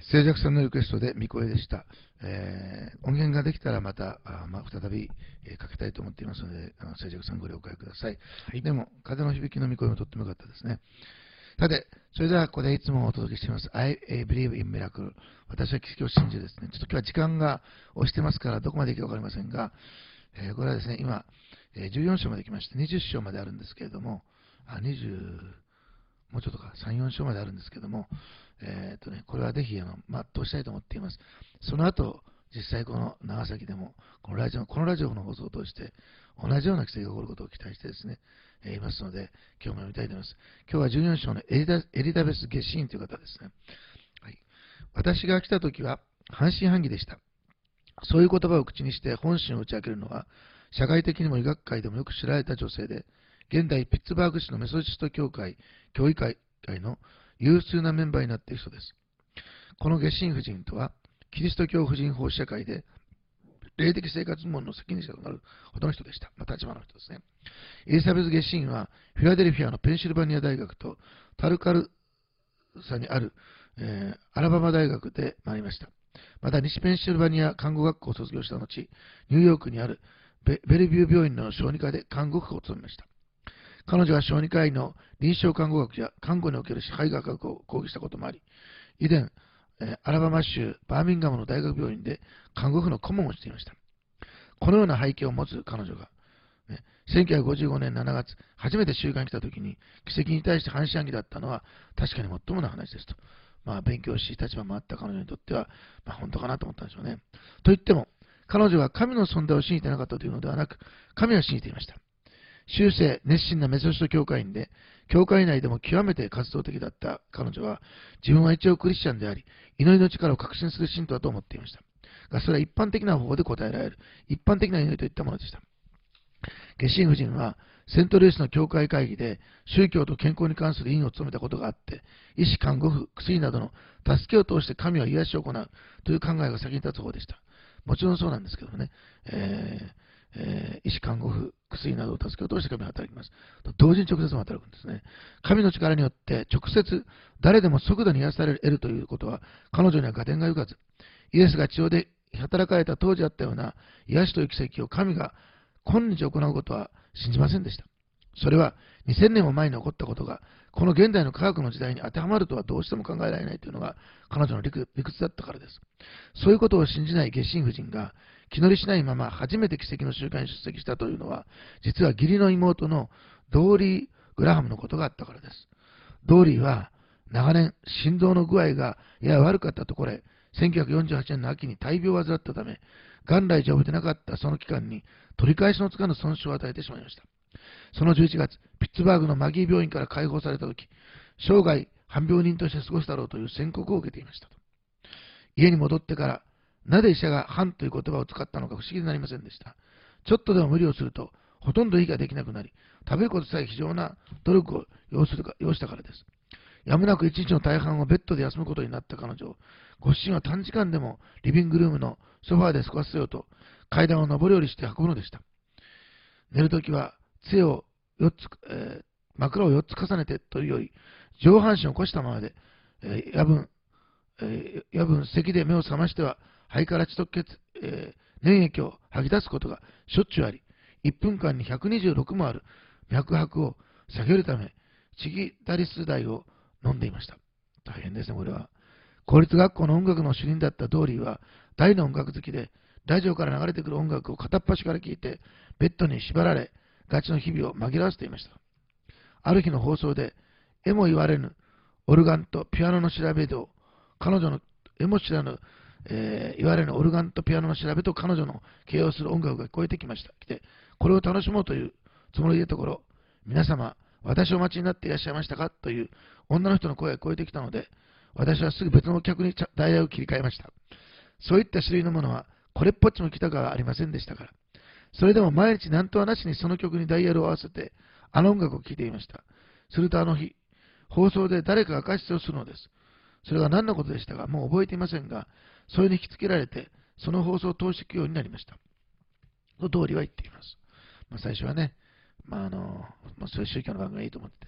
静寂さんのリクエストで御声でした。えー音源ができたらまた、あまあ、再び、えーかけたいと思っていますので、あの静寂さんご了解ください。 はいでも、風の響きの御声もとっても良かったですね。さて、それではここでいつもお届けしています。I believe in miracle。私は奇跡を信じるですね。ちょっと今日は時間が押してますから、どこまでいくかわかりませんが、えーこれはですね、今、えーじゅうよん章まで来まして、にじゅっ章まであるんですけれども、あ、にじゅう、もうちょっとか、さん、よん章まであるんですけども、えーっとね、これはぜひ、あの、全うしたいと思っています。その後、実際この長崎でも、このラジオ、このラジオの放送を通して、同じような奇跡が起こることを期待してですね、えーいますので、今日も読みたいと思います。今日はじゅうよん章のエリダエリザベス・ゲシーンという方ですね。はい、私が来た時は半信半疑でした。そういう言葉を口にして本心を打ち明けるのは、社会的にも医学界でもよく知られた女性で、現代ピッツバーグ市のメソジスト協会、教育会の有数なメンバーになっている人です。このゲシン夫人とは、キリスト教婦人法試写会で、霊的生活部門の責任者となるほどの人でした。まあ、立場の人ですね。エリザベス・ゲシンは、フィラデルフィアのペンシルバニア大学とタルカルサにある、えーアラバマ大学で学びました。また、西ペンシルバニア看護学校を卒業した後、ニューヨークにあるベベルビュー病院の小児科で看護婦を務めました。彼女は小児科医の臨床看護学や看護における支配学を講義したこともあり、以前、えーアラバマ州バーミンガムの大学病院で看護婦の顧問をしていました。このような背景を持つ彼女が、ね、せんきゅうひゃくごじゅうごねんしちがつ、初めて集会に来たときに、奇跡に対して半信半疑だったのは、確かにもっともな話ですと。まあ、勉強し、立場もあった彼女にとっては、まあ、本当かなと思ったんでしょうね。と言っても、彼女は神の存在を信じていなかったというのではなく、神を信じていました。終生熱心なメソジスト教会員で、教会内でも極めて活動的だった彼女は、自分は一応クリスチャンであり、祈りの力を確信する信徒だと思っていました。が、それは一般的な方法で答えられる、一般的な祈りといったものでした。ゲシン夫人は、セントルイスの教会会議で宗教と健康に関する委員を務めたことがあって、医師、看護婦、薬などの助けを通して神は癒しを行うという考えが先に立つ方でした。もちろんそうなんですけどもね、えーえー医師、看護婦、薬などを助けを通して神は働きます。同時に直接も働くんですね。神の力によって直接誰でも即座に癒されるということは彼女には合点がゆかず、イエスが地上で働かれた当時あったような癒しという奇跡を神が今日行うことは信じませんでした。それはにせんねんも前に起こったことがこの現代の科学の時代に当てはまるとはどうしても考えられないというのが彼女の理屈だったからです。そういうことを信じないゲシン夫人が気乗りしないまま初めて奇跡の集会に出席したというのは、実は義理の妹のドーリー・グラハムのことがあったからです。ドーリーは長年心臓の具合がやや悪かったところへ、せんきゅうひゃくよんじゅうはちねんの秋に大病を患ったため、元来丈夫でなかったその期間に取り返しのつかぬ損傷を与えてしまいました。そのじゅういちがつ、ピッツバーグのマギー病院から解放されたとき、生涯半病人として過ごすだろうという宣告を受けていましたと。家に戻ってから、なぜ医者が半という言葉を使ったのか不思議になりませんでした。ちょっとでも無理をすると、ほとんど息ができなくなり、食べることさえ非常な努力を要するか要したからです。やむなく一日の大半をベッドで休むことになった彼女を、ご主人は短時間でもリビングルームのソファーで過ごさせようと、階段を上り下りして運ぶのでした。寝るときは、杖をよっつ、えー、枕をよっつ重ねてというより、上半身を起こしたままで、えー、夜分、えー、夜分、咳で目を覚ましては、肺から血と血、えー、粘液を吐き出すことがしょっちゅうあり、いっぷんかんにひゃくにじゅうろくもある脈拍を下げるため、チギタリス剤を飲んでいました。大変ですね、これは。公立学校の音楽の主任だったドーリーは、大の音楽好きで、ラジオから流れてくる音楽を片っ端から聞いて、ベッドに縛られ、ガチの日々を紛らわせていました。ある日の放送で、えも言われぬオルガンとピアノの調べと、彼女のえも知らぬ、えー、言われぬオルガンとピアノの調べと彼女の形容する音楽が聞こえてきました。来て、これを楽しもうというつもりでところ、皆様、私をお待ちになっていらっしゃいましたかという女の人の声が聞こえてきたので、私はすぐ別の客に題材を切り替えました。そういった種類のものは、これっぽっちも来たかはありませんでしたから。それでも毎日何とはなしにその曲にダイヤルを合わせて、あの音楽を聴いていました。するとあの日、放送で誰かが解説をするのです。それが何のことでしたか、もう覚えていませんが、それに引きつけられて、その放送を通していくようになりました。と通りは言っています。まあ、最初はね、まああのまあ、そういう宗教の番組がいいと思ってて、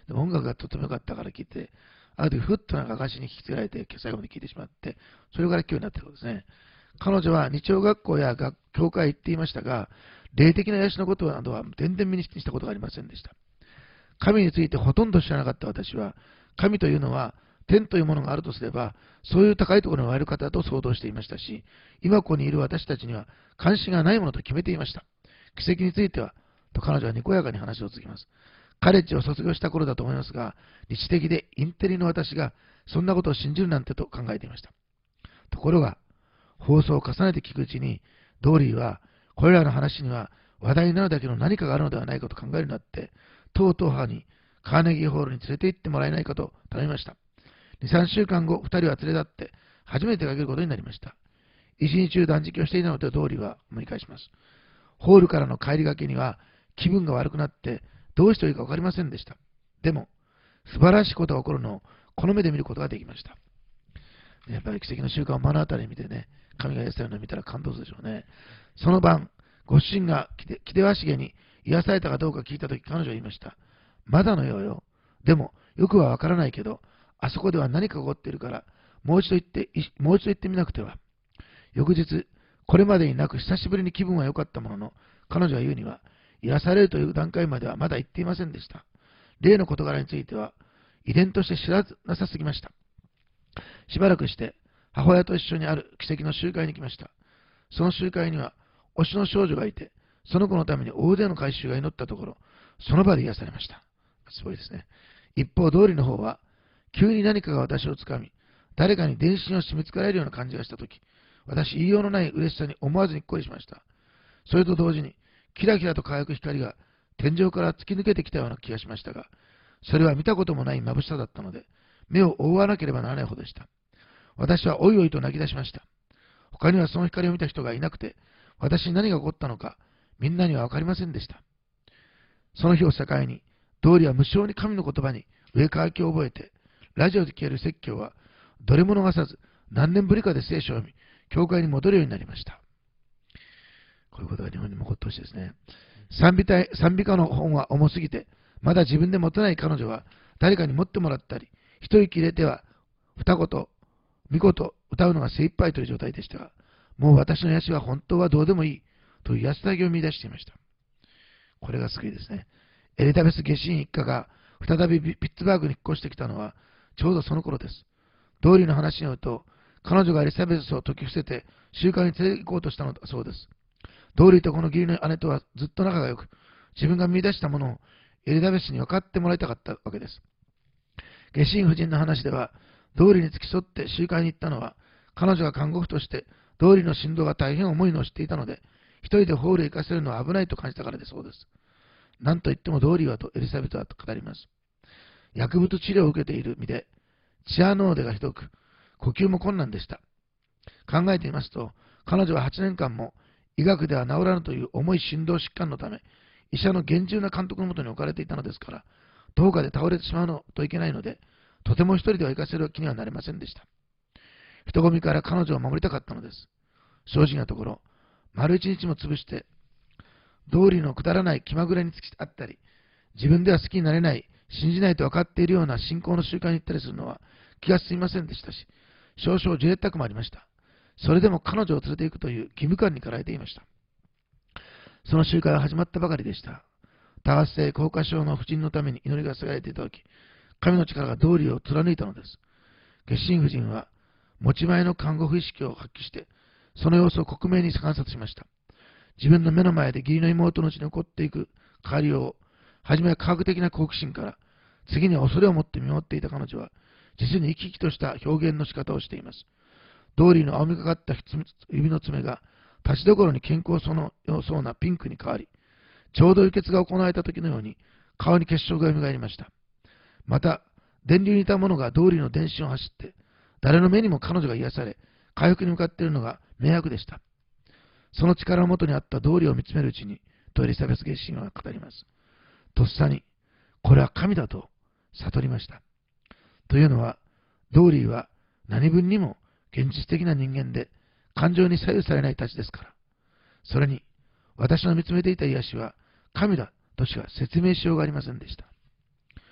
で音楽がとても良かったから聞いて、ある時ふっとなんか歌詞に引きつけられて最後まで聞いてしまって、それから今日になっていることですね。彼女は日曜学校や学教会へ行っていましたが、霊的な癒しのことなどは全然目にしたことがありませんでした。神についてほとんど知らなかった私は、神というのは天というものがあるとすれば、そういう高いところにおられる方だと想像していましたし、今ここにいる私たちには関心がないものと決めていました。奇跡については、と彼女はにこやかに話を続けます。カレッジを卒業した頃だと思いますが、理知的でインテリの私がそんなことを信じるなんてと考えていました。ところが、放送を重ねて聞くうちに、ドーリーはこれらの話には話題になるだけの何かがあるのではないかと考えるようになって、とうとう母にカーネギーホールに連れて行ってもらえないかと頼みました。に、さんしゅうかんご、ふたりは連れ立って初めて出かけることになりました。一日中断食をしていたのでドーリーは思い返します。ホールからの帰りがけには気分が悪くなってどうしていいか分かりませんでした。でも、素晴らしいことが起こるのをこの目で見ることができました。やっぱり奇跡の習慣を目の当たりに見てね、神が癒されるのを見たら感動するでしょうね。その晩、ご主人がきてわしげに癒されたかどうか聞いたとき、彼女は言いました。まだのようよ。でも、よくはわからないけど、あそこでは何かが起こっているから、もう一度行って、もう一度行ってみなくては。翌日、これまでになく久しぶりに気分は良かったものの、彼女が言うには、癒されるという段階まではまだ行っていませんでした。例の事柄については、遺伝として知らなさすぎました。しばらくして、母親と一緒にある奇跡の集会に来ました。その集会には、推しの少女がいて、その子のために大勢の改宗が祈ったところ、その場で癒されました。すごいですね。一方、道理の方は、急に何かが私をつかみ、誰かに全身を締め付けられるような感じがしたとき、私、言いようのない嬉しさに思わずにっこりしました。それと同時に、キラキラと輝く光が天井から突き抜けてきたような気がしましたが、それは見たこともない眩しさだったので、目を覆わなければならないほどでした。私はおいおいと泣き出しました。他にはその光を見た人がいなくて、私に何が起こったのか、みんなにはわかりませんでした。その日を境に、道理は無性に神の言葉に上乾きを覚えて、ラジオで聞ける説教は、どれも逃さず、何年ぶりかで聖書を読み、教会に戻るようになりました。こういうことが日本にも起こってほしいですね。賛美隊、賛美歌の本は重すぎて、まだ自分で持てない彼女は、誰かに持ってもらったり、一息入れては、二言、三言歌うのが精一杯という状態でしたが、もう私の癒しは本当はどうでもいいという安らぎを見出していました。これが救いですね。エリザベス下神一家が再びピッツバーグに引っ越してきたのはちょうどその頃です。道理の話によると、彼女がエリザベスを説き伏せて集会に連れて行こうとしたのだそうです。道理とこの義理の姉とはずっと仲が良く、自分が見出したものをエリザベスに分かってもらいたかったわけです。下神夫人の話では、道理に付き添って集会に行ったのは、彼女が看護婦として道理の振動が大変重いのを知っていたので、一人でホールへ行かせるのは危ないと感じたからでそうです。なんといっても道理はとエリザベスはと語ります。薬物治療を受けている身で、チアノーデがひどく、呼吸も困難でした。考えていますと、彼女ははちねんかんも医学では治らぬという重い心動疾患のため、医者の厳重な監督のもとに置かれていたのですから、どうかで倒れてしまうのといけないので、とても一人では行かせる気にはなれませんでした。人混みから彼女を守りたかったのです。正直なところ、丸一日も潰して、道理のくだらない気まぐれにつきあったり、自分では好きになれない、信じないと分かっているような信仰の習慣に行ったりするのは気が進みませんでしたし、少々じれったくもありました。それでも彼女を連れて行くという義務感に駆られていました。その集会は始まったばかりでした。多発性硬化症の婦人のために祈りが捧げられていたとき、神の力が道理を貫いたのです。下神夫人は持ち前の看護婦意識を発揮して、その様子を克明に観察しました。自分の目の前で義理の妹のうちに起こっていく変わりを、はじめは科学的な好奇心から、次には恐れを持って見守っていた彼女は、実に生き生きとした表現の仕方をしています。道理の青みがかった指の爪が、立ちどころに健康そうなピンクに変わり、ちょうど輸血が行われた時のように、顔に血色が蘇りました。また、電流に似たものが道理の電信を走って、誰の目にも彼女が癒され、回復に向かっているのが明白でした。その力のもとにあった道理を見つめるうちに、とエリザベス下神は語ります。とっさに、これは神だと悟りました。というのは、道理は何分にも現実的な人間で、感情に左右されないたちですから。それに、私の見つめていた癒しは神だとしか説明しようがありませんでした。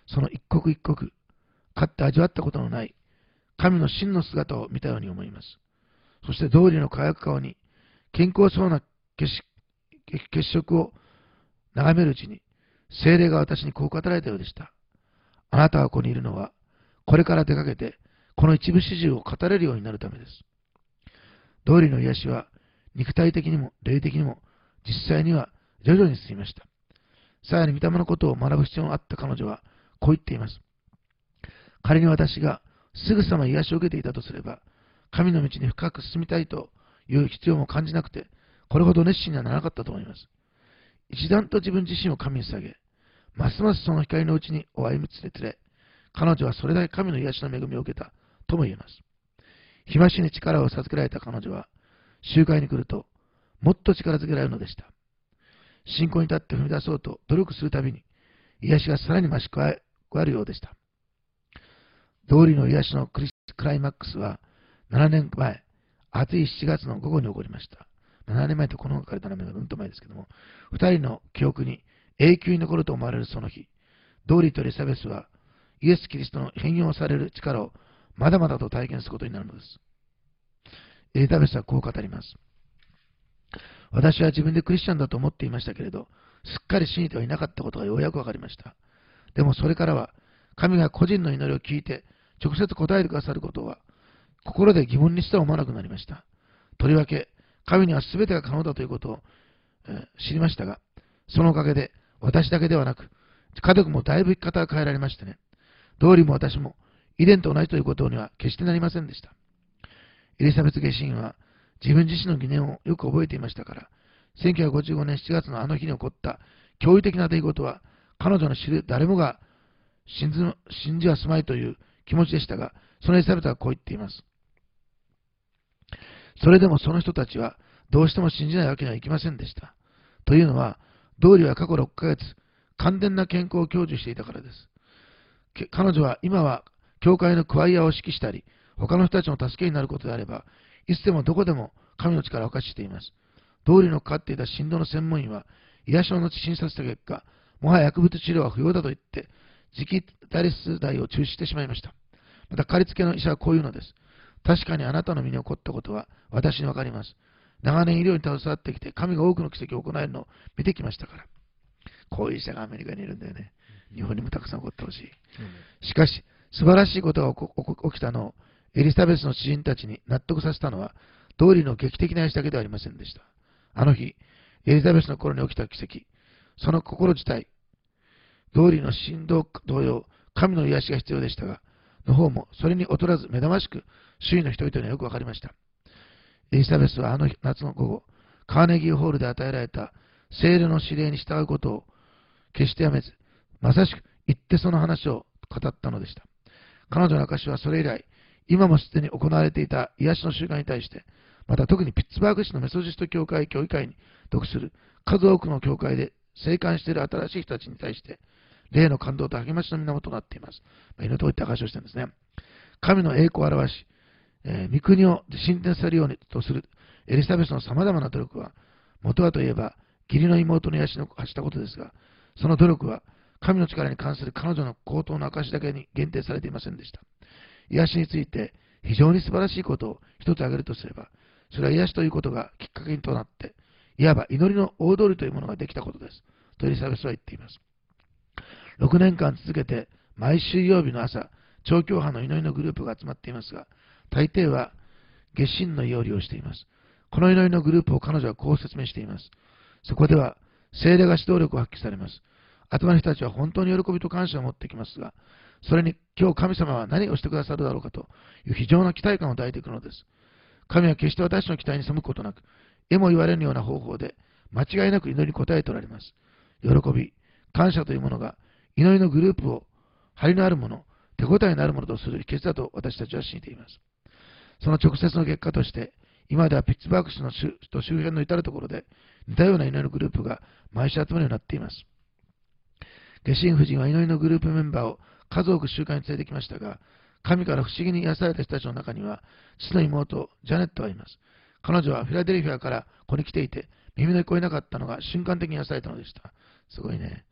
その一刻一刻、かつて味わったことのない神の真の姿を見たように思います。そして道理の輝く顔に健康そうな血血色を眺めるうちに、聖霊が私にこう語られたようでした。あなたがここにいるのは、これから出かけて、この一部始終を語れるようになるためです。道理の癒しは、肉体的にも霊的にも、実際には徐々に進みました。さらに御霊のことを学ぶ必要があった彼女は、こう言っています。仮に私がすぐさま癒しを受けていたとすれば、神の道に深く進みたいという必要も感じなくて、これほど熱心にはならなかったと思います。一段と自分自身を神に下げ、ますますその光のうちにお歩みつれつれ、彼女はそれだけ神の癒しの恵みを受けたとも言えます。日増しに力を授けられた彼女は、集会に来ると、もっと力づけられるのでした。信仰に立って踏み出そうと努力するたびに、癒しがさらに増し加えるようでした。道理の癒しのクライマックスは、ななねんまえ、暑いしちがつの午後に起こりました。ななねんまえとこの書かれた名前がうんと前ですけども、二人の記憶に永久に残ると思われるその日、ドーリーとエリザベスは、イエス・キリストの変容される力をまだまだと体験することになるのです。エリザベスはこう語ります。私は自分でクリスチャンだと思っていましたけれど、すっかり信じてはいなかったことがようやくわかりました。でもそれからは、神が個人の祈りを聞いて、直接答えてくださることは、心で疑問にしては思わなくなりました。とりわけ、神には全てが可能だということを、えー、知りましたが、そのおかげで、私だけではなく、家族もだいぶ生き方が変えられましてね、道理も私も遺伝と同じということには決してなりませんでした。エリザベス下神は自分自身の疑念をよく覚えていましたから、せんきゅうひゃくごじゅうごねんしちがつのあの日に起こった驚異的な出来事は、彼女の知る誰もが信ず信じはすまいという気持ちでしたが、そのエリザベスはこう言っています。それでもその人たちはどうしても信じないわけにはいきませんでした。というのは、道理は過去ろっかげつ、完全な健康を享受していたからです。彼女は今は教会のクワイアを指揮したり、他の人たちの助けになることであれば、いつでもどこでも神の力を明かしています。道理のかかっていた神道の専門医は、癒しの後診察した結果、もはや薬物治療は不要だと言って、磁気ダリス代を中止してしまいました。また、かかりつけの医者はこういうのです。確かにあなたの身に起こったことは私にわかります。長年医療に携わってきて、神が多くの奇跡を行えるのを見てきましたから。こういう医者がアメリカにいるんだよね。日本にもたくさん起こってほしい。しかし、素晴らしいことが起きたのを、エリザベスの知人たちに納得させたのは、道理の劇的な癒しだけではありませんでした。あの日、エリザベスの頃に起きた奇跡、その心自体、道理の振動同様、神の癒しが必要でしたが、の方もそれに劣らず目覚ましく周囲の人々にはよくわかりました。エリザベスはあの夏の午後、カーネギーホールで与えられた聖霊の指令に従うことを決してやめず、まさしく言ってその話を語ったのでした。彼女の証はそれ以来、今もすでに行われていた癒しの習慣に対して、また特にピッツバーグ市のメソジスト教会教議会に属する数多くの教会で生還している新しい人たちに対して、霊の感動と励ましの源となっています。まあ、祈といって証しをしているんですね。神の栄光を表し、えー、御国を進展されるようにとするエリザベスの様々な努力は、元はといえば、義理の妹の癒しの発したことですが、その努力は、神の力に関する彼女の高等の証だけに限定されていませんでした。癒しについて非常に素晴らしいことを一つ挙げるとすれば、それは癒しということがきっかけとなって、いわば祈りの大通りというものができたことです。とエリザベスは言っています。ろくねんかん続けて毎週曜日の朝、調教派の祈りのグループが集まっていますが、大抵は下神の祈りをしています。この祈りのグループを彼女はこう説明しています。そこでは、聖霊が指導力を発揮されます。集まる人たちは本当に喜びと感謝を持ってきますが、それに今日神様は何をしてくださるだろうかという非常な期待感を抱いていくのです。神は決して私の期待に背くことなく、えも言われるような方法で間違いなく祈りに応えておられます。喜び、感謝というものが祈りのグループを張りのあるもの、手応えのあるものとする秘訣だと私たちは信じています。その直接の結果として、今ではピッツバーグ市の周と周辺の至るところで似たような祈りのグループが毎週集まるようになっています。下神夫人は祈りのグループメンバーを数多く集会に連れてきましたが、神から不思議に癒された人たちの中には、父の妹、ジャネットがいます。彼女はフィラデルフィアからここに来ていて、耳の聞こえなかったのが瞬間的に癒されたのでした。すごいね。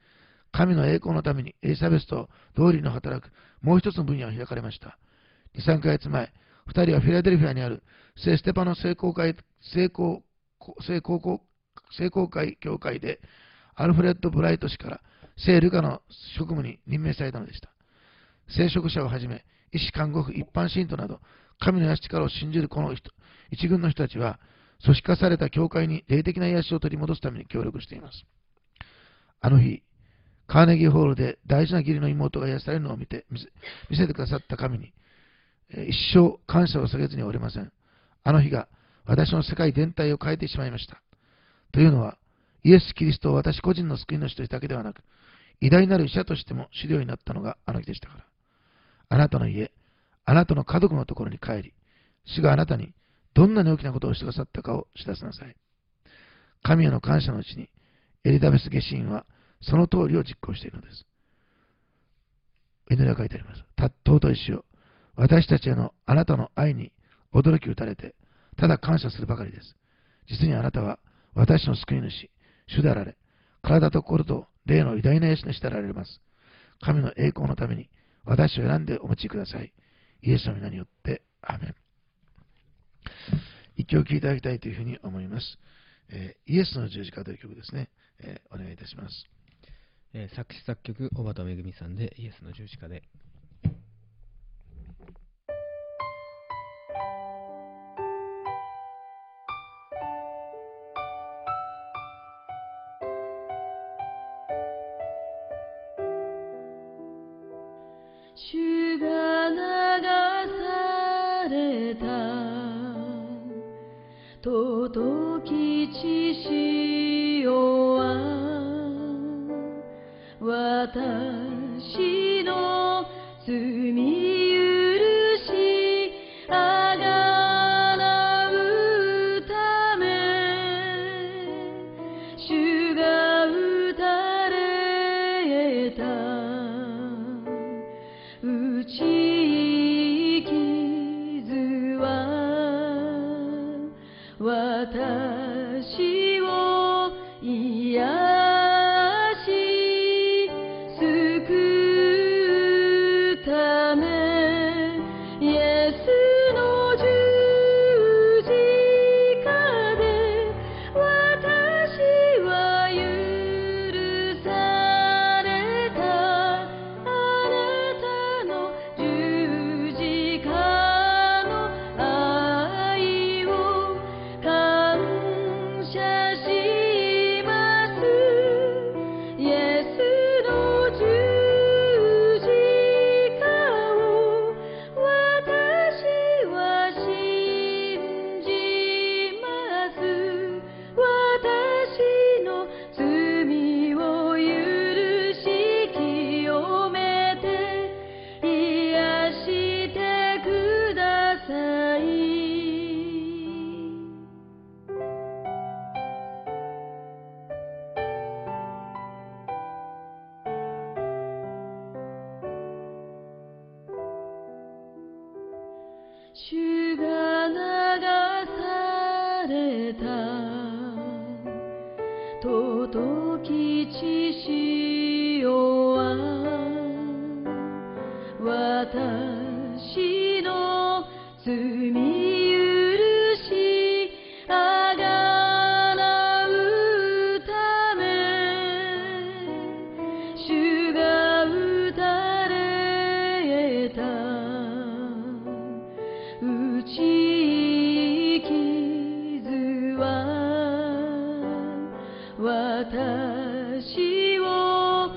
神の栄光のためにエリザベスと同理の働くもう一つの分野が開かれました。に、さんかげつまえ、二人はフィラデルフィアにある聖ステパノ聖公会、聖公、聖公公、聖公会教会でアルフレッド・ブライト氏から聖ルカの職務に任命されたのでした。聖職者をはじめ、医師、看護婦、一般信徒など、神の癒し力を信じるこの人一軍の人たちは、組織化された教会に霊的な癒しを取り戻すために協力しています。あの日、カーネギーホールで大事な義理の妹が癒されるのを見て見せ、見せてくださった神に、一生感謝を下げずにはおりません。あの日が私の世界全体を変えてしまいました。というのは、イエス・キリストを私個人の救い主としてだけではなく、偉大なる医者としても知るようになったのがあの日でしたから。あなたの家、あなたの家族のところに帰り、主があなたにどんなに大きなことをしてくださったかを知らせなさい。神への感謝のうちに、エリザベス下神はその通りを実行しているのです。祈りが書いてあります。た尊い主よ、私たちへのあなたの愛に驚き打たれて、ただ感謝するばかりです。実にあなたは私の救い主、主であられ、体と心と霊の偉大な癒し主であられます。神の栄光のために私を選んでお持ちください。イエスの皆によって、アーメン。一曲聴いていただきたいというふうに思います。えー、イエスの十字架という曲ですね。えー、お願いいたします。 えー作詞作曲、小畑めぐみさんでイエスの十字架で。 主が流された尊き血潮は私の罪許しあがなうため主が打たれた打ち傷は私を癒し救うためイエスの十字架で私は許されたあなたの十字架の愛を感謝しますイエスの十字架を私は信じます私の罪を許し清めて癒してください主が流された尊き血潮は私の罪許しあがなうため主が打たれた打ち傷は私を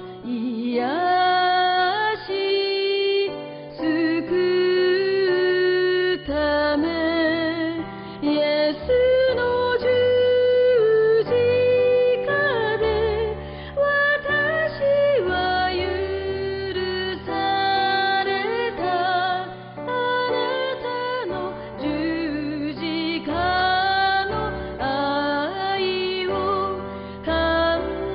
癒し救うためイエスの十字架で私は許されたあなたの十字架の愛を感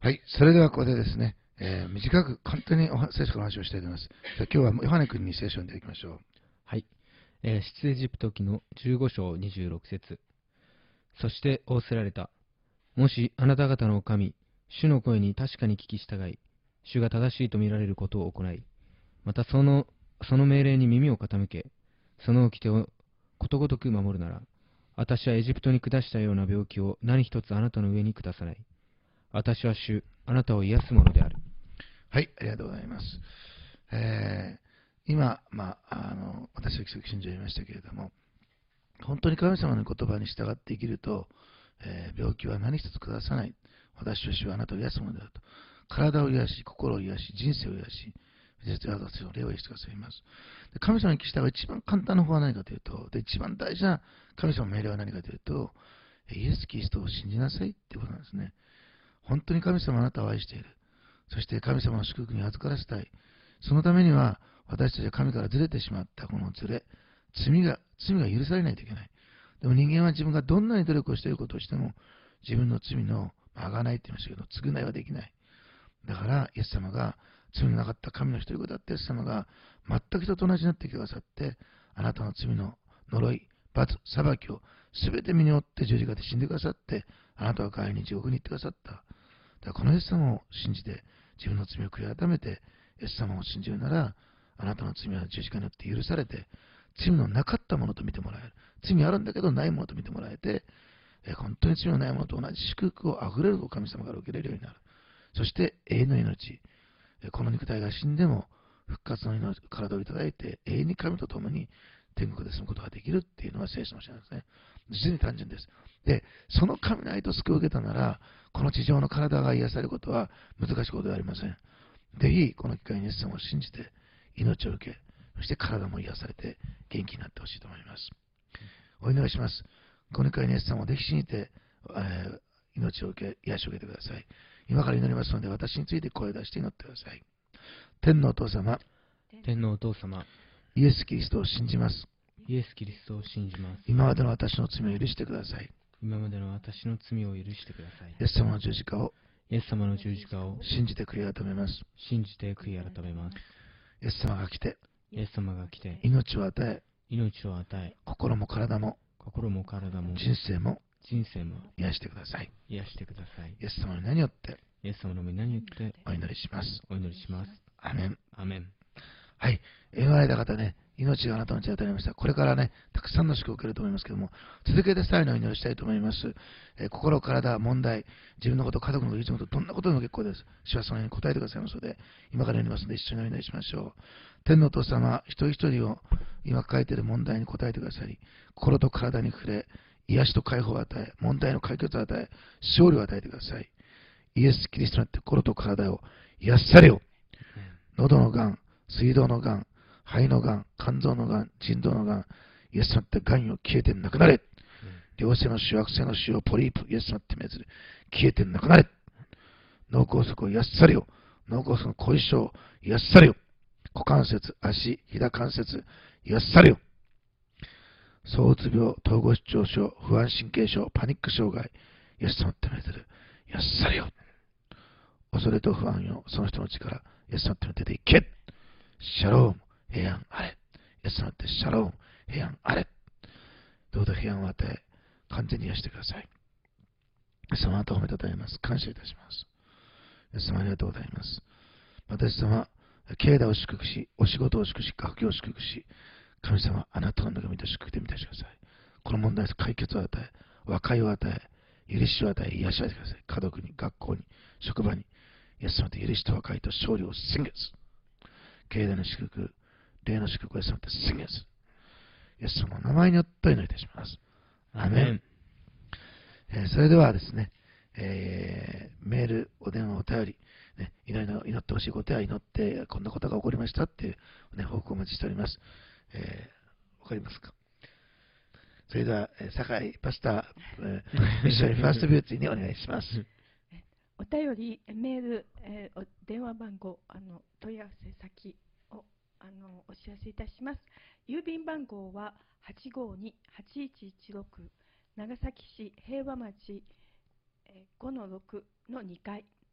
はい、それではここでですね、えー短く簡単におは聖書の話をしたいと思います。じゃあ今日はヨハネ君に聖書を読んでいきましょう。 はい。えー出エジプト記のじゅうご章にじゅうろく節。そして仰せられた。もしあなた方の神、主の声に確かに聞き従い、主が正しいと見られることを行い、またその、その命令に耳を傾け、その掟をことごとく守るなら、私はエジプトに下したような病気を何一つあなたの上に下さない。私は主、あなたを癒すものである。 はい、ありがとうございます。えー今、まあ、あの私は奇跡信者を言いましたけれども、本当に神様の言葉に従って生きると、えー病気は何一つ下さない。私は主はあなたを癒すものであると。体を癒し、心を癒し、人生を癒し、実は私の霊を癒してくださいます。で神様に聞き従う一番簡単な方は何かというと、で一番大事な神様の命令は何かというと、イエス・キリストを信じなさいっていうことなんですね。本当に神様はあなたを愛している。そして神様の祝福に預からせたい。そのためには、私たちは神からずれてしまったこのずれ、罪が、罪が許されないといけない。でも人間は自分がどんなに努力をしていることをしても、自分の罪の、あがないって言いましたけど、償いはできない。だから、イエス様が、罪のなかった神の一人子だったイエス様が、全く人と同じになってくださって、あなたの罪の呪い、罰、裁きを全て身に負って十字架で死んでくださって、あなたは帰りに地獄に行ってくださった。だからこのイエス様を信じて、自分の罪を悔い改めて、イエス様を信じるなら、あなたの罪は十字架によって許されて、罪のなかったものと見てもらえる。罪あるんだけどないものと見てもらえて、え本当に罪のないものと同じ祝福をあふれるお神様から受けれるようになる。そして永遠の命、この肉体が死んでも復活の命体をいただいて永遠に神と共に天国で住むことができるっていうのが聖書の教えなんですね。実に単純です。で、その神の愛と救いを受けたなら、この地上の体が癒されることは難しいことではありません。ぜひ、この機会にイエス様を信じて、命を受け、そして体も癒されて元気になってほしいと思います。お祈りします。この機会にイエス様を弟子信じて、えー命を受け、癒しを受けてください。今から祈りますので、私について声を出して祈ってください。天のお父様、 天のお父様、 イエス・キリストを信じます。 イエス・キリストを信じます。 今までの私の罪を許してください。 今までの私の罪を許してください。 イエス様の十字架をイエス様の十字架を信じて悔い改めます。 信じて悔い改めます。 イエス様が来て、 イエス様が来て、 命を与え、 命を与え、 心も体も心も体も人生も人生も癒してください。 癒してください。 イエス様の名によってイエス様の皆によってお祈りします。 お祈りします。 アメン。 アメン。 はい。言われた方ね、命があなたのうちに与えられました。これからね、たくさんの祝福を受けると思いますけども、続けてさらにお祈りしたいと思います。えー心、体、問題、自分のこと、家族のこと、いつもこと、どんなことでも結構です。主はそのように答えてくださいますので、今から祈りますので、一緒にお祈りしましょう。天のお父様、一人一人を今抱えている問題に答えてくださり、心と体に触れ、癒しと解放を与え、問題の解決を与え、勝利を与えてください。イエス・キリストによって心と体を癒されよ。喉のがん、水道のがん、肺のがん、肝臓のがん、腎臓のがん、イエスによってがんよ消えてなくなれ。良性の腫悪性の腫瘍、ポリープ、イエスによって命ずる。消えてなくなれ。脳梗塞を癒されよ。脳梗塞の後遺症を癒されよ。股関節、足、膝関節、癒されよ。躁うつ病、統合失調症、不安神経症、パニック障害、イエスによって命ずる。癒されよ。恐れと不安よ、その人の力、イエスによって出ていけ。シャローム、平安あれ。イエスによってシャローム、平安あれ。どうぞ平安を与え、完全に癒してください。イエス様、あなたを褒めたたえます。感謝いたします。イエス様、ありがとうございます。私様、経済を祝福し、お仕事を祝福し、学業を祝福し、神様、あなたの恵みと祝福で満たしてください。この問題の解決を与え、和解を与え、許しを与え、癒しを与えてください。家族に、学校に、職場に、イエス様と許しと和解と勝利を宣言する。経済の祝福、霊の祝福をイエス様と宣言する。イエス様の名前によってお祈りいたします。アメン。えーそれではですね、えーメール、お電話、お便り、ね、祈りの祈ってほしいことや祈ってこんなことが起こりましたっていう、ね、報告をお待ちしております。えー、わかりますか？それでは、えー、酒井パスター、えー、一緒にファーストビューティーにお願いします。 お便り、メール、えーお電話番号、あの問い合わせ先をあのお知らせいたします。郵便番号ははちごにはちいちいちろく、長崎市平和町、えー、ごのろくのにかい、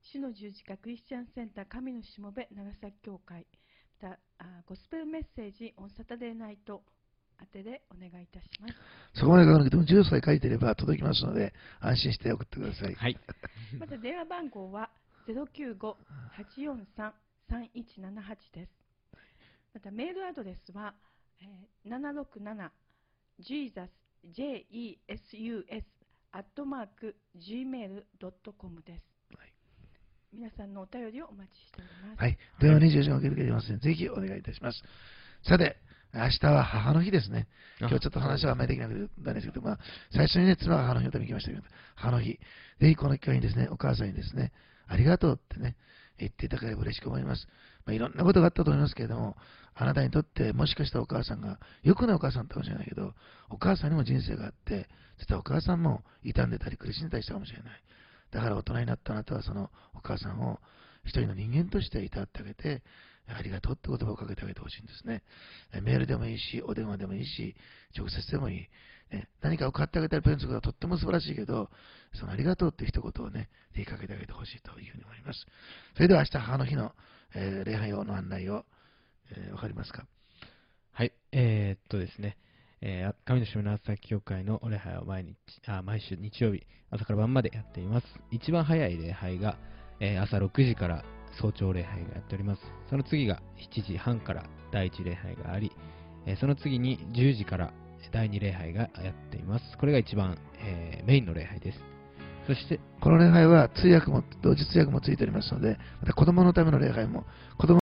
主の十字架クリスチャンセンター神のしもべ長崎教会、またあゴスペルメッセージオンサタデーナイト宛てでお願いいたします。 そこまで書かなくても住所さえ書いていれば届きますので、安心して送ってください。 はい。 また電話番号はゼロきゅうご はちよんさん さんいちななはちです。またメールアドレスは、えー、ななろくなな ジーザス ジェイイーエスユーエス アットマーク ジーメールドットコム です。 はい、 皆さんのお便りをお待ちしております。 はい。電話にじゅうよじかん受け付けていますので、ぜひお願いいたします。さて、明日は母の日ですね。今日ちょっと話はあまりできなくてなんですけど、まあ、最初にね、妻が母の日のために来ましたけど、母の日。ぜひこの機会にですね、お母さんにですね、ありがとうってね、言っていただければ嬉しく思います。まあ、いろんなことがあったと思いますけれども、あなたにとってもしかしたらお母さんが、よくないお母さんかもしれないけど、お母さんにも人生があって、実はお母さんも傷んでたり苦しんでたりしたかもしれない。だから大人になったあなたはそのお母さんを一人の人間としていたってあげて、ありがとうって言葉をかけてあげてほしいんですね。メールでもいいし、お電話でもいいし、直接でもいい。ね、何かを買ってあげたりプレゼントがとっても素晴らしいけど、そのありがとうって一言をね、言いかけてあげてほしいというふうに思います。それでは明日母の日の、えー礼拝用の案内を、えーわかりますか？ はい。えーっとですね、えー神の島長崎教会のお礼拝を毎日、あ、毎週日曜日、朝から晩までやっています。一番早い礼拝が、えー朝ろくじから早朝礼拝がやっております。その次がしちじはんから第一礼拝があり、えーその次にじゅうじから第二礼拝がやっています。これが一番、えーメインの礼拝です。そして、 この礼拝は通訳も、同時通訳もついておりますので、また子供のための礼拝も、子供